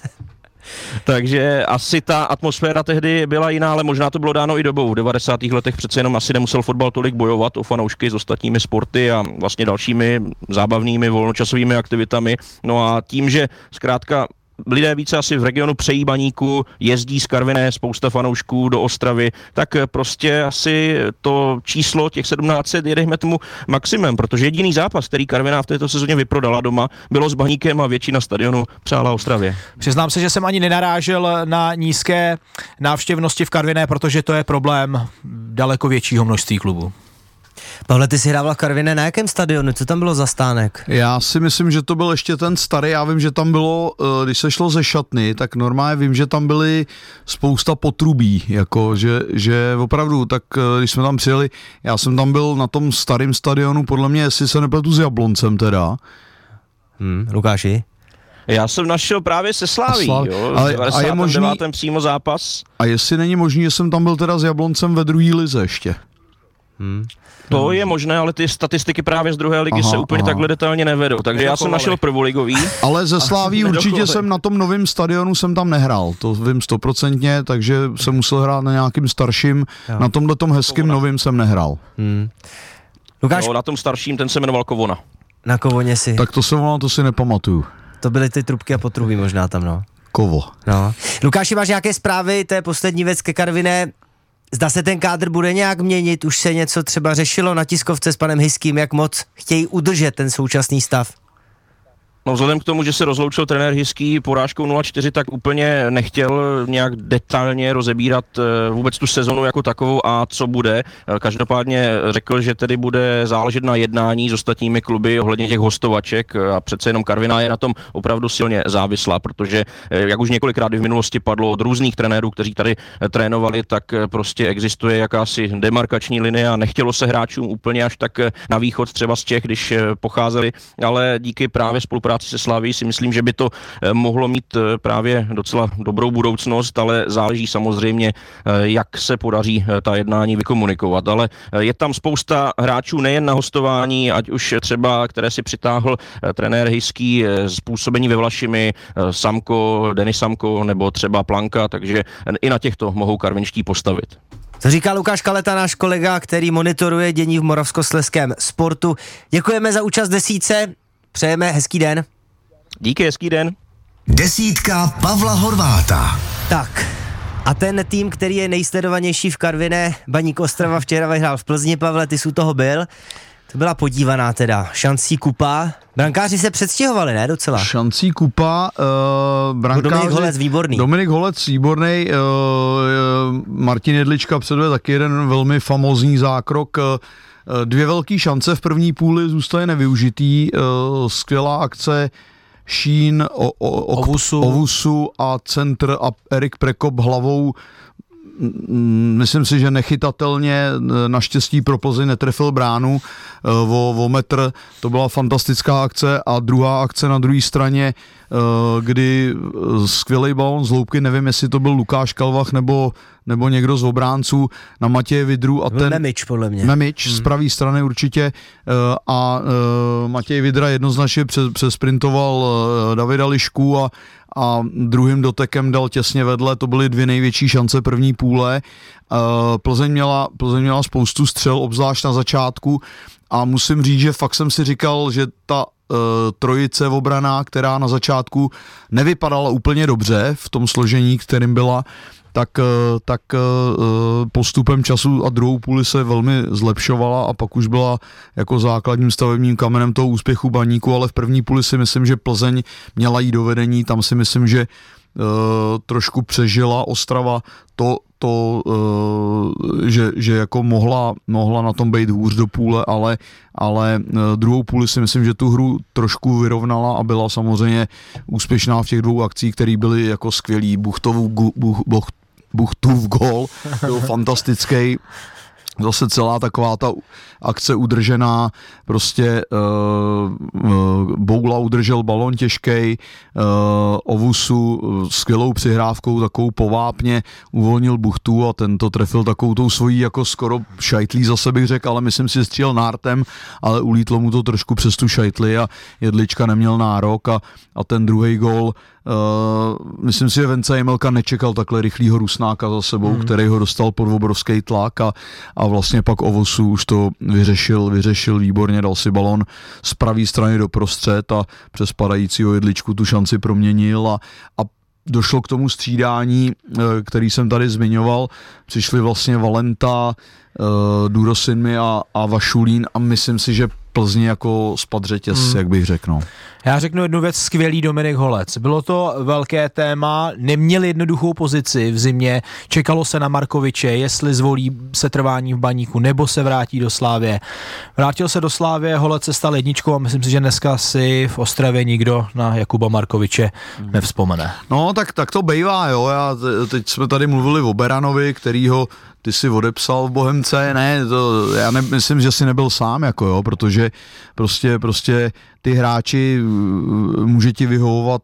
Takže asi ta atmosféra tehdy byla jiná, ale možná to bylo dáno i dobou. V 90. letech přece jenom asi nemusel fotbal tolik bojovat o fanoušky s ostatními sporty a vlastně dalšími zábavnými volnočasovými aktivitami. No a tím, že zkrátka lidé více asi v regionu přejí baníku, jezdí z Karviné spousta fanoušků do Ostravy, tak prostě asi to číslo těch 1700 je dejme tomu maximum, protože jediný zápas, který Karviná v této sezóně vyprodala doma, bylo s baníkem a většina stadionu přála Ostravě. Přiznám se, že jsem ani nenarážel na nízké návštěvnosti v Karviné, protože to je problém daleko většího množství klubů. Pavle, ty jsi hrával v Karviné na jakém stadionu? Co tam bylo za stánek? Já si myslím, že to byl ještě ten starý, já vím, že tam bylo, když se šlo ze šatny, tak normálně vím, že tam byly spousta potrubí, jako, že opravdu, tak když jsme tam přijeli, já jsem tam byl na tom starém stadionu, podle mě, jestli se nepletu s Jabloncem teda. Lukáši? Já jsem našel právě se Sláví, jo, v 99. přímo zápas. A jestli není možný, že jsem tam byl teda s Jabloncem ve druhé lize ještě. To je možné, ale ty statistiky právě z druhé ligy se úplně takhle detailně nevedou, takže já jsem našel prvoligový. Ale ze Sláví určitě jsem na tom novém stadionu jsem tam nehrál, to vím 100%, takže jsem musel hrát na nějakým starším, na tomhletom hezkým novým jsem nehrál. Lukáš? No, na tom starším, ten se jmenoval Kovona. Na Kovoně si. Tak to se volalo, to si nepamatuju. To byly ty trubky a potrubí možná tam, no. Kovo. No. Lukáši, máš nějaké zprávy, to je poslední věc ke Karviné. Zda se ten kádr bude nějak měnit, už se něco třeba řešilo na tiskovce s panem Hyským, jak moc chtějí udržet ten současný stav? No vzhledem k tomu, že se rozloučil trenér Hyský porážkou 0-4, tak úplně nechtěl nějak detailně rozebírat vůbec tu sezonu jako takovou a co bude. Každopádně řekl, že tedy bude záležet na jednání s ostatními kluby ohledně těch hostovaček a přece jenom Karviná je na tom opravdu silně závislá, protože jak už několikrát v minulosti padlo od různých trenérů, kteří tady trénovali, tak prostě existuje jakási demarkační linie a nechtělo se hráčům úplně až tak na východ třeba z Čech, když pocházeli, ale díky právě spolupráci se Slaví si myslím, že by to mohlo mít právě docela dobrou budoucnost, ale záleží samozřejmě, jak se podaří ta jednání vykomunikovat. Ale je tam spousta hráčů nejen na hostování, ať už třeba, které si přitáhl trenér Hyský z působení ve Vlašimi, Samko, Denis Samko nebo třeba Planka, takže i na těchto mohou karvinští postavit. To říká Lukáš Kaleta, náš kolega, který monitoruje dění v moravskoslezském sportu. Děkujeme za účast desítce, přejeme hezký den. Díky, hezký den. Desítka Pavla Horváta. Tak, a ten tým, který je nejsledovanější v Karviné, Baník Ostrava, včera vyhrál v Plzni. Pavle, ty jsi u toho byl. To byla podívaná teda. Šancí kupa. Brankáři se předstihovali, ne? Docela. Šancí kupa, brankáři. Dominik Holec výborný. Dominik Holec výborný. Martin Jedlička předvedl taky jeden velmi famózní zákrok. 2 velké šance v první půli zůstaly nevyužitý. Skvělá akce Šín, Ovusu a centr a Erik Prekop hlavou. Myslím si, že nechytatelně, naštěstí pro Plzeň netrefil bránu o metr, to byla fantastická akce. A druhá akce na druhé straně, kdy skvělý balón z loupky, nevím, jestli to byl Lukáš Kalvach nebo někdo z obránců na Matěje Vidru. A ten Memič, podle mě. Memič z pravé strany určitě a Matěj Vidra jednoznačně přesprintoval Davida Lišku a druhým dotekem dal těsně vedle, to byly 2 největší šance první půle. Plzeň měla spoustu střel, obzvlášť na začátku, a musím říct, že fakt jsem si říkal, že ta trojice obraná, která na začátku nevypadala úplně dobře v tom složení, kterým byla, tak postupem času a druhou půli se velmi zlepšovala a pak už byla jako základním stavebním kamenem toho úspěchu Baníku, ale v první půli si myslím, že Plzeň měla jít do vedení, tam si myslím, že trošku přežila Ostrava že jako mohla na tom být hůř do půle, ale druhou půli si myslím, že tu hru trošku vyrovnala a byla samozřejmě úspěšná v těch 2 akcích, které byly jako skvělý. Buchtův gól byl fantastický. Zase celá taková ta akce udržená, prostě Boula udržel balon těžkej, Ovusu skvělou přihrávkou, takovou povápně uvolnil Buchtu a ten to trefil takovou tou svojí jako skoro šajtlí, zase bych řekl, ale myslím si, střílel nártem, ale ulítlo mu to trošku přes tu šajtli a Jedlička neměl nárok a ten druhý gól, myslím si, že Vence Jemelka nečekal takhle rychlýho Rusnáka za sebou, který ho dostal pod obrovský tlak a vlastně pak Ovusu už to vyřešil výborně, dal si balon z pravé strany do prostřed a přes padajícího Jedličku tu šanci proměnil a došlo k tomu střídání, který jsem tady zmiňoval. Přišli vlastně Valenta, Durosinmi a Vašulín a myslím si, že Plzni jako spad řetěz, jak bych řekl. No. Já řeknu jednu věc, skvělý Dominik Holec. Bylo to velké téma, neměli jednoduchou pozici v zimě, čekalo se na Markoviče, jestli zvolí setrvání v Baníku, nebo se vrátí do Slávie. Vrátil se do Slávie, Holec se stal jedničkou a myslím si, že dneska si v Ostravě nikdo na Jakuba Markoviče nevzpomene. No, tak to bejvá, jo. Teď jsme tady mluvili o Beranovi, kterýho ty si odepsal v Bohemce, já myslím, že si nebyl sám, jako jo, protože prostě ty hráči může ti vyhovovat,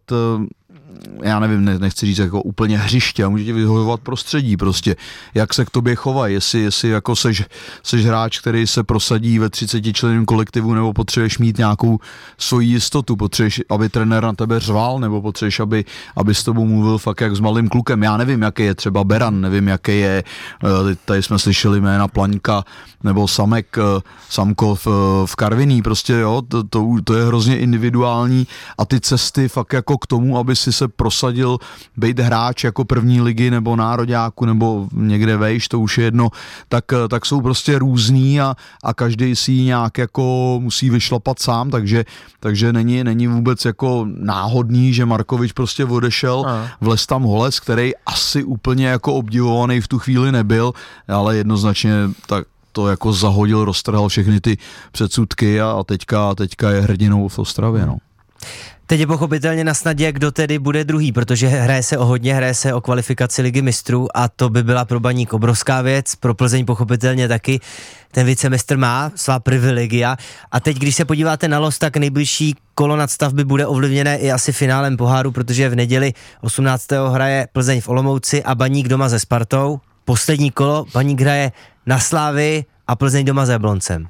já nevím, nechci říct jako úplně hřiště, a může ti vyhovovat prostředí prostě, jak se k tobě chovají, jestli jako seš hráč, který se prosadí ve 30 členném kolektivu, nebo potřebuješ mít nějakou svoji jistotu, potřebuješ, aby trenér na tebe řval, nebo potřebuješ, aby s tobou mluvil fakt jak s malým klukem. Já nevím, jaký je třeba Beran, nevím, jaký je, tady jsme slyšeli jména Plaňka, nebo Samko v Karviní, prostě jo, to je hrozně individuální a ty cesty fakt jako k tomu, aby si se prosadil být hráč jako první ligy nebo nároďáku nebo někde vejš, to už je jedno, tak jsou prostě různý a každý si ji nějak jako musí vyšlapat sám, takže není vůbec jako náhodný, že Markovič prostě odešel, vlez tam Holec, který asi úplně jako obdivovaný v tu chvíli nebyl, ale jednoznačně tak to jako zahodil, roztrhal všechny ty předsudky a teďka je hrdinou v Ostravě, no. Teď je pochopitelně na snadě, kdo tedy bude druhý, protože hraje se o kvalifikaci Ligy mistrů a to by byla pro Baník obrovská věc, pro Plzeň pochopitelně taky. Ten vicemistr má svá privilegia a teď, když se podíváte na los, tak nejbližší kolo nadstavby bude ovlivněné i asi finálem poháru, protože v neděli 18. hraje Plzeň v Olomouci a Baník doma se Spartou. Poslední kolo Baník hraje na Slávii a Plzeň doma s Jabloncem.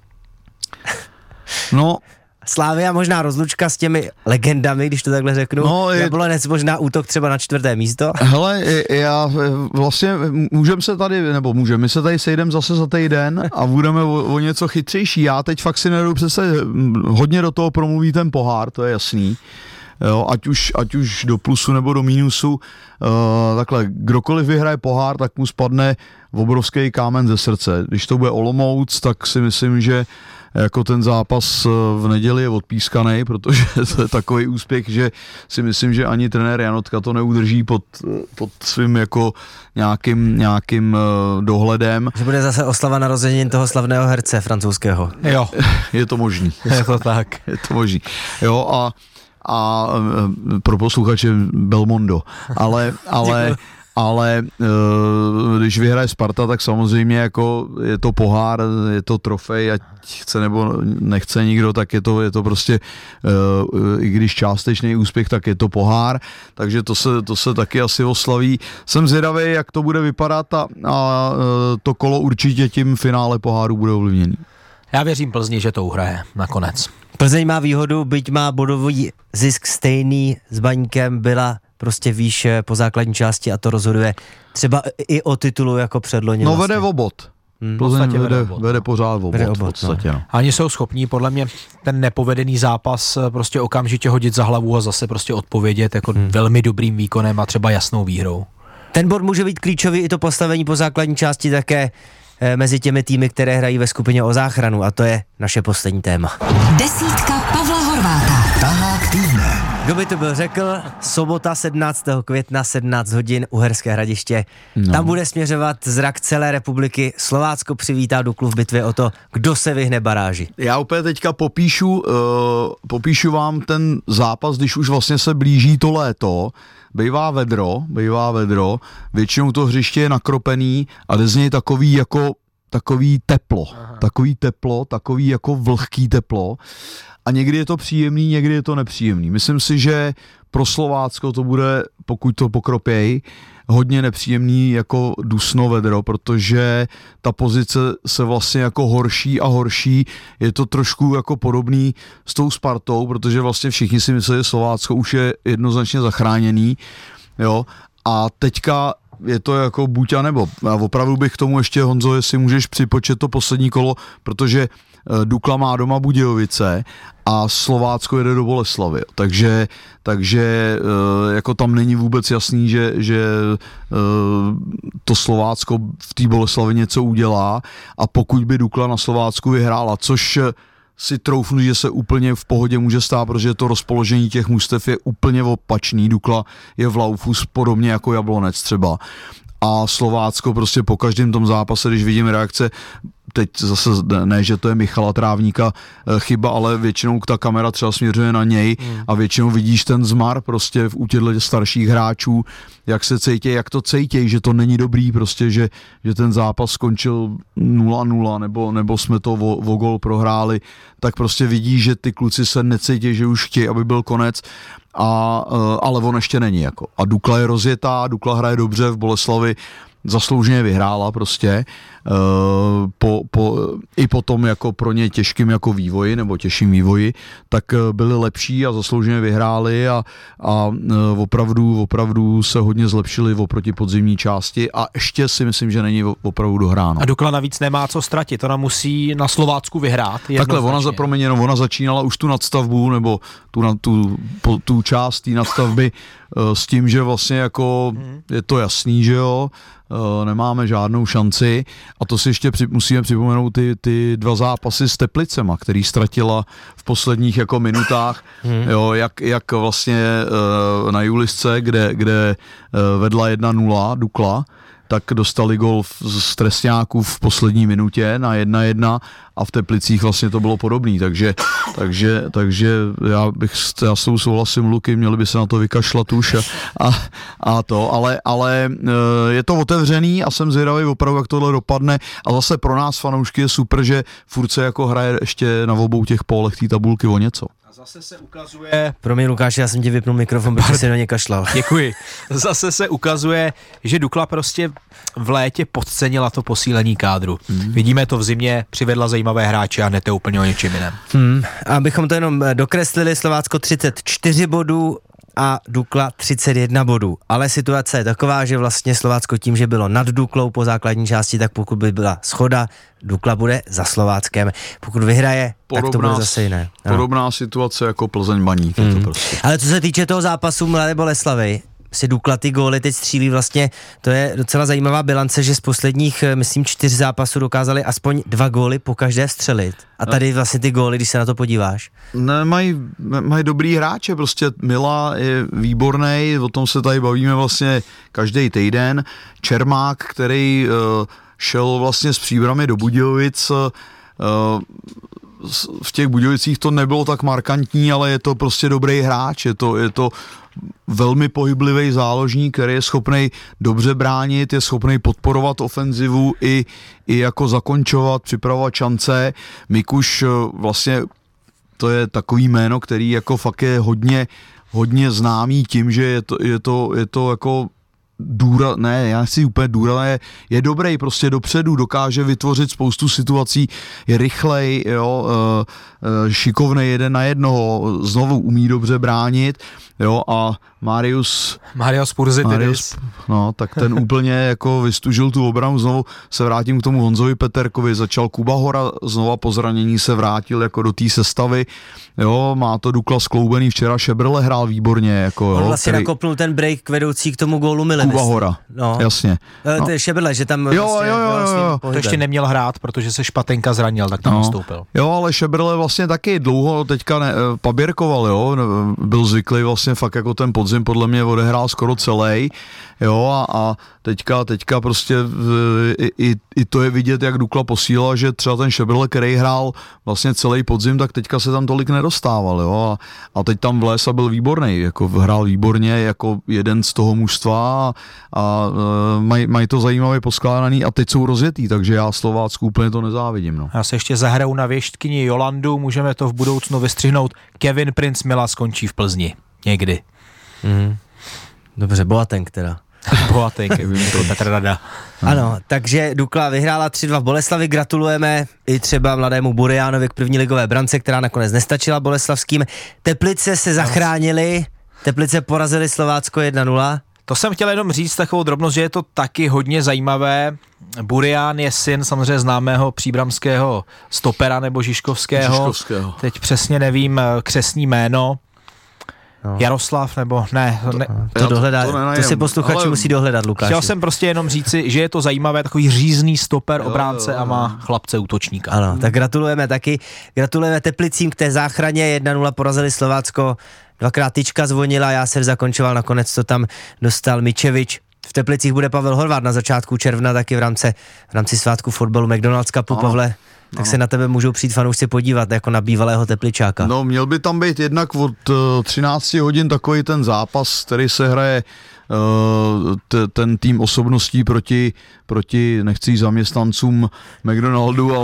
No, Slávia možná rozlučka s těmi legendami, když to takhle řeknu. No, Jablonec možná útok třeba na 4. místo. Hele, já vlastně my se tady sejdeme zase za týden a budeme o něco chytřejší. Já teď fakt si nedovedu představit, hodně do toho promluví ten pohár, to je jasný. jo, ať už do plusu nebo do mínusu, takhle, kdokoliv vyhraje pohár, tak mu spadne obrovský kámen ze srdce. Když to bude Olomouc, tak si myslím, že jako ten zápas v neděli je odpískaný, protože to je takový úspěch, že si myslím, že ani trenér Janotka to neudrží pod svým jako nějakým dohledem. Že bude zase oslava narozenin toho slavného herce francouzského. Jo. Je to možný. Je to tak. Je to možný. Jo, a pro posluchače Belmondo. Ale když vyhraje Sparta, tak samozřejmě jako je to pohár, je to trofej, ať chce nebo nechce nikdo, tak je to prostě, i když částečný úspěch, tak je to pohár, takže to se taky asi oslaví. Jsem zvědavý, jak to bude vypadat a to kolo určitě tím finále poháru bude ovlivněný. Já věřím Plzni, že to uhraje nakonec. Plzeň má výhodu, byť má bodový zisk stejný s Baníkem, byla prostě výš po základní části a to rozhoduje třeba i o titulu jako předloni. No vlastně. Vede o bod. Plzeň vede pořád o bod v podstatě. No. Oni jsou schopní podle mě ten nepovedený zápas prostě okamžitě hodit za hlavu a zase prostě odpovědět jako velmi dobrým výkonem a třeba jasnou výhrou. Ten bod může být klíčový i to postavení po základní části také mezi těmi týmy, které hrají ve skupině o záchranu a to je naše poslední téma. Desítka Pavla Horváta. Tahák týdne. Kdo by to byl řekl, sobota 17. května 17 hodin Uherské Hradiště. No. Tam bude směřovat zrak celé republiky. Slovácko přivítá Duklu v bitvě o to, kdo se vyhne baráži. Já úplně teďka popíšu vám ten zápas, když už vlastně se blíží to léto. Bývá vedro, většinou to hřiště je nakropený a jde z něj takový teplo, takový jako vlhký teplo a někdy je to příjemný, někdy je to nepříjemný. Myslím si, že pro Slovácko to bude, pokud to pokropěj, hodně nepříjemný jako dusno vedro, protože ta pozice se vlastně jako horší a horší. Je to trošku jako podobný s tou Spartou, protože vlastně všichni si myslí, že Slovácko už je jednoznačně zachráněný, jo, a teďka je to jako buď a nebo. A opravdu bych k tomu ještě, Honzo, jestli můžeš připočet to poslední kolo, protože Dukla má doma Budějovice a Slovácko jede do Boleslavy. Takže jako tam není vůbec jasný, že to Slovácko v té Boleslavi něco udělá a pokud by Dukla na Slovácku vyhrála, což si troufnu, že se úplně v pohodě může stát, protože to rozpoložení těch mužstev je úplně opačný. Dukla je v laufu podobně jako Jablonec třeba. A Slovácko prostě po každém tom zápase, když vidím reakce, teď zase ne, že to je Michala Trávníka chyba, ale většinou ta kamera třeba směřuje na něj a většinou vidíš ten zmar prostě u těchto starších hráčů, jak se cítějí, jak to cítějí, že to není dobrý prostě, že ten zápas skončil 0-0 nebo jsme to o gol prohráli, tak prostě vidíš, že ty kluci se necítí, že už chtějí, aby byl konec. Ale on ještě není jako. A Dukla je rozjetá, Dukla hraje dobře v Boleslavi, zaslouženě vyhrála prostě i potom jako pro ně těžkým jako vývoji nebo těžším vývoji, tak byli lepší a zaslouženě vyhráli a opravdu se hodně zlepšili oproti podzimní části a ještě si myslím, že není opravdu dohráno. A Dukla navíc nemá co ztratit, ona musí na Slovácku vyhrát. Takhle, ona začínala už tu nadstavbu nebo tu část té nadstavby s tím, že vlastně jako je to jasný, že jo, nemáme žádnou šanci a to si ještě musíme připomenout ty dva zápasy s Teplicema, který ztratila v posledních jako minutách, jo, jak vlastně na Julisce, kde vedla 1-0 Dukla, tak dostali gol z trestňáků v poslední minutě na 1-1 a v Teplicích vlastně to bylo podobný, takže já s tou souhlasím, Luky, měli by se na to vykašlat už ale je to otevřený a jsem zvědavý opravdu, jak tohle dopadne a zase pro nás fanoušky je super, že furt se jako hraje ještě na obou těch pólech té tabulky o něco. Zase se ukazuje... Promiň, Lukáši, já jsem ti vypnul mikrofon, protože jsi na ně kašlal. Děkuji. Zase se ukazuje, že Dukla prostě v létě podcenila to posílení kádru. Vidíme to v zimě, přivedla zajímavé hráče a ne to úplně o něčem jiném. Abychom to jenom dokreslili, Slovácko 34 bodů, a Dukla 31 bodů. Ale situace je taková, že vlastně Slovácko tím, že bylo nad Duklou po základní části, tak pokud by byla schoda, Dukla bude za Slováckem. Pokud vyhraje, tak to bude zase jiné. Podobná situace jako Plzeň Baník. Je to prostě. Ale co se týče toho zápasu Mladé Boleslavi, si Dukla ty góly teď střílí vlastně, to je docela zajímavá bilance, že z posledních, myslím, 4 zápasů dokázali aspoň 2 góly po každé střelit. A tady vlastně ty góly, když se na to podíváš. Ne, mají dobrý hráče, prostě Mila je výborný, o tom se tady bavíme vlastně každý týden. Čermák, který šel vlastně s Příbrami do Budějovic, v těch Budějovicích to nebylo tak markantní, ale je to prostě dobrý hráč, je to velmi pohyblivý záložník, který je schopný dobře bránit, je schopný podporovat ofenzivu i jako zakončovat, připravovat šance. Mikuš vlastně to je takový jméno, který jako fakt je hodně známý tím, že je to jako já nechci úplně důra, je dobrý prostě dopředu, dokáže vytvořit spoustu situací, je rychlej, jo, šikovnej 1 na 1, znovu umí dobře bránit, jo, a Marius Purzidis. No, tak ten úplně jako vystužil tu obranu, znovu se vrátím k tomu Honzovi Peterkovi, začal Kuba Hora, znova po zranění se vrátil jako do té sestavy, jo, má to Dukla skloubený, včera Šebrle hrál výborně, jako on vlastně nakopnul ten break vedoucí k tomu gólu Mile. Kuba Hora, no. Jasně. To je Šebrle, že tam jo. To ještě neměl hrát, protože se Špatenka zranil, tak tam nastoupil. Jo, ale Šebrle vlastně taky dlouho teďka paběrkoval, jo, byl zvyklý vlastně fakt jako ten podzim podle mě odehrál skoro celý, jo, a teďka prostě i to je vidět, jak Dukla posílala, že třeba ten Šebrle, který hrál vlastně celý podzim, tak teďka se tam tolik nedostával, jo, a teď tam vlez a byl výborný, jako hrál výborně jako jeden z toho mužstva a mají to zajímavě poskládaný a teď jsou rozjetý, takže já Slovácku úplně to nezávidím, no. Já se ještě zahraju na věštkyni Jolandu, můžeme to v budoucnu vystřihnout. Kevin Prince Mila skončí v Plzni. Někdy. Dobře, Boateng teda. Boateng, Petr Rada. Ano, takže Dukla vyhrála 3-2 v Boleslavi, gratulujeme i třeba mladému Burianovi k první ligové brance, která nakonec nestačila boleslavským. Teplice se zachránili, Teplice porazili Slovácko 1-0. To jsem chtěl jenom říct takovou drobnost, že je to taky hodně zajímavé. Burian je syn samozřejmě známého příbramského stopera nebo Žižkovského. Teď přesně nevím křestní jméno. No. Jaroslav, nebo ne. To dohledá, to si posluchači musí dohledat, Lukáši. Chtěl jsem prostě jenom říci, že je to zajímavé, takový řízný stoper, obránce a má chlapce útočníka. Ano, tak gratulujeme taky. Gratulujeme Teplicím k té záchraně, 1-0 porazili Slovácko, 2krát tyčka zvonila, Jáser zakončoval, nakonec to tam dostal Mičevič. V Teplicích bude Pavel Horváth na začátku června, taky v rámci svátku fotbalu McDonald's Cupu, Pavle. Tak se na tebe můžou přijít fanoušci podívat, jako na bývalého Tepličáka. No, měl by tam být jednak od 13 hodin takový ten zápas, který se hraje ten tým osobností proti nechci zaměstnancům McDonaldu,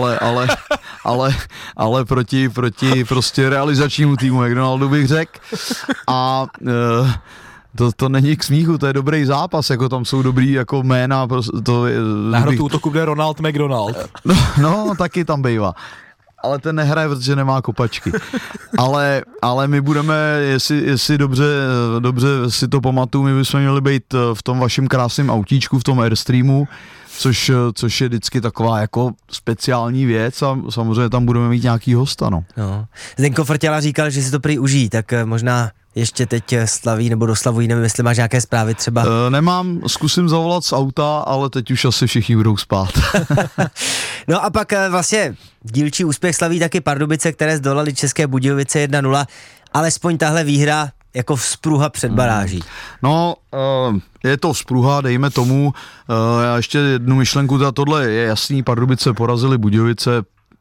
ale proti prostě realizačnímu týmu McDonaldu bych řekl. A to není k smíchu, to je dobrý zápas, jako tam jsou dobrý jako jména. Na hrotu útoku bude Ronald McDonald. No, taky tam bývá. Ale ten nehraje, protože nemá kopačky. Ale my budeme, jestli dobře si to pamatuju, my bychom měli být v tom vašem krásném autíčku, v tom Airstreamu, což je vždycky taková jako speciální věc a samozřejmě tam budeme mít nějaký hosta, no. Zdenko Frtěla říkal, že si to prý užijí, tak možná ještě teď slaví nebo doslavují, nevím, jestli máš nějaké zprávy třeba. Nemám, zkusím zavolat z auta, ale teď už asi všichni budou spát. No a pak vlastně dílčí úspěch slaví taky Pardubice, které zdolali České Budějovice 1-0, alespoň tahle výhra jako vzpruha před baráží. No, je to vzpruha, dejme tomu. Já ještě jednu myšlenku, tohle je jasný, Pardubice porazili Budějovice,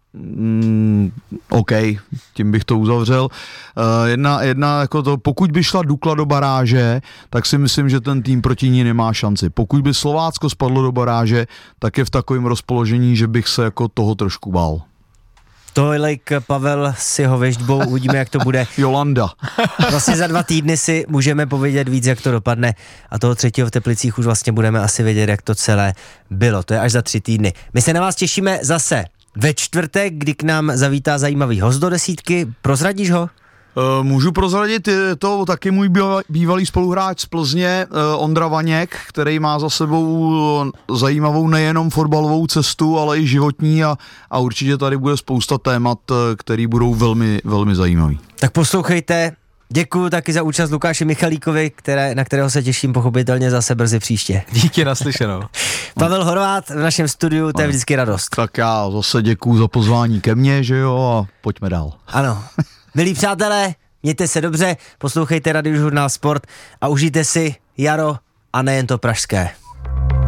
OK, tím bych to uzavřel. Jedna jako to, pokud by šla Dukla do baráže, tak si myslím, že ten tým proti ní nemá šanci. Pokud by Slovácko spadlo do baráže, tak je v takovém rozpoložení, že bych se jako toho trošku bál. Tolik Pavel s jeho věštbou, uvidíme, jak to bude. Jolanda. Vlastně za 2 týdny si můžeme povědět víc, jak to dopadne a toho 3. v Teplicích už vlastně budeme asi vědět, jak to celé bylo. To je až za 3 týdny. My se na vás těšíme zase ve čtvrtek, kdy k nám zavítá zajímavý host do desítky. Prozradíš ho? Můžu prozradit, je to taky můj bývalý spoluhráč z Plzně, Ondra Vaněk, který má za sebou zajímavou nejenom fotbalovou cestu, ale i životní a určitě tady bude spousta témat, které budou velmi, velmi zajímavý. Tak poslouchejte, děkuju taky za účast Lukáši Michalíkovi, na kterého se těším pochopitelně zase brzy příště. Díky, naslyšenou. Pavel Horváth v našem studiu, to je vždycky radost. Tak já zase děkuju za pozvání ke mně, že jo, a pojďme dál. Ano. Milí přátelé, mějte se dobře, poslouchejte Radiožurnál Sport a užijte si jaro a nejen to pražské.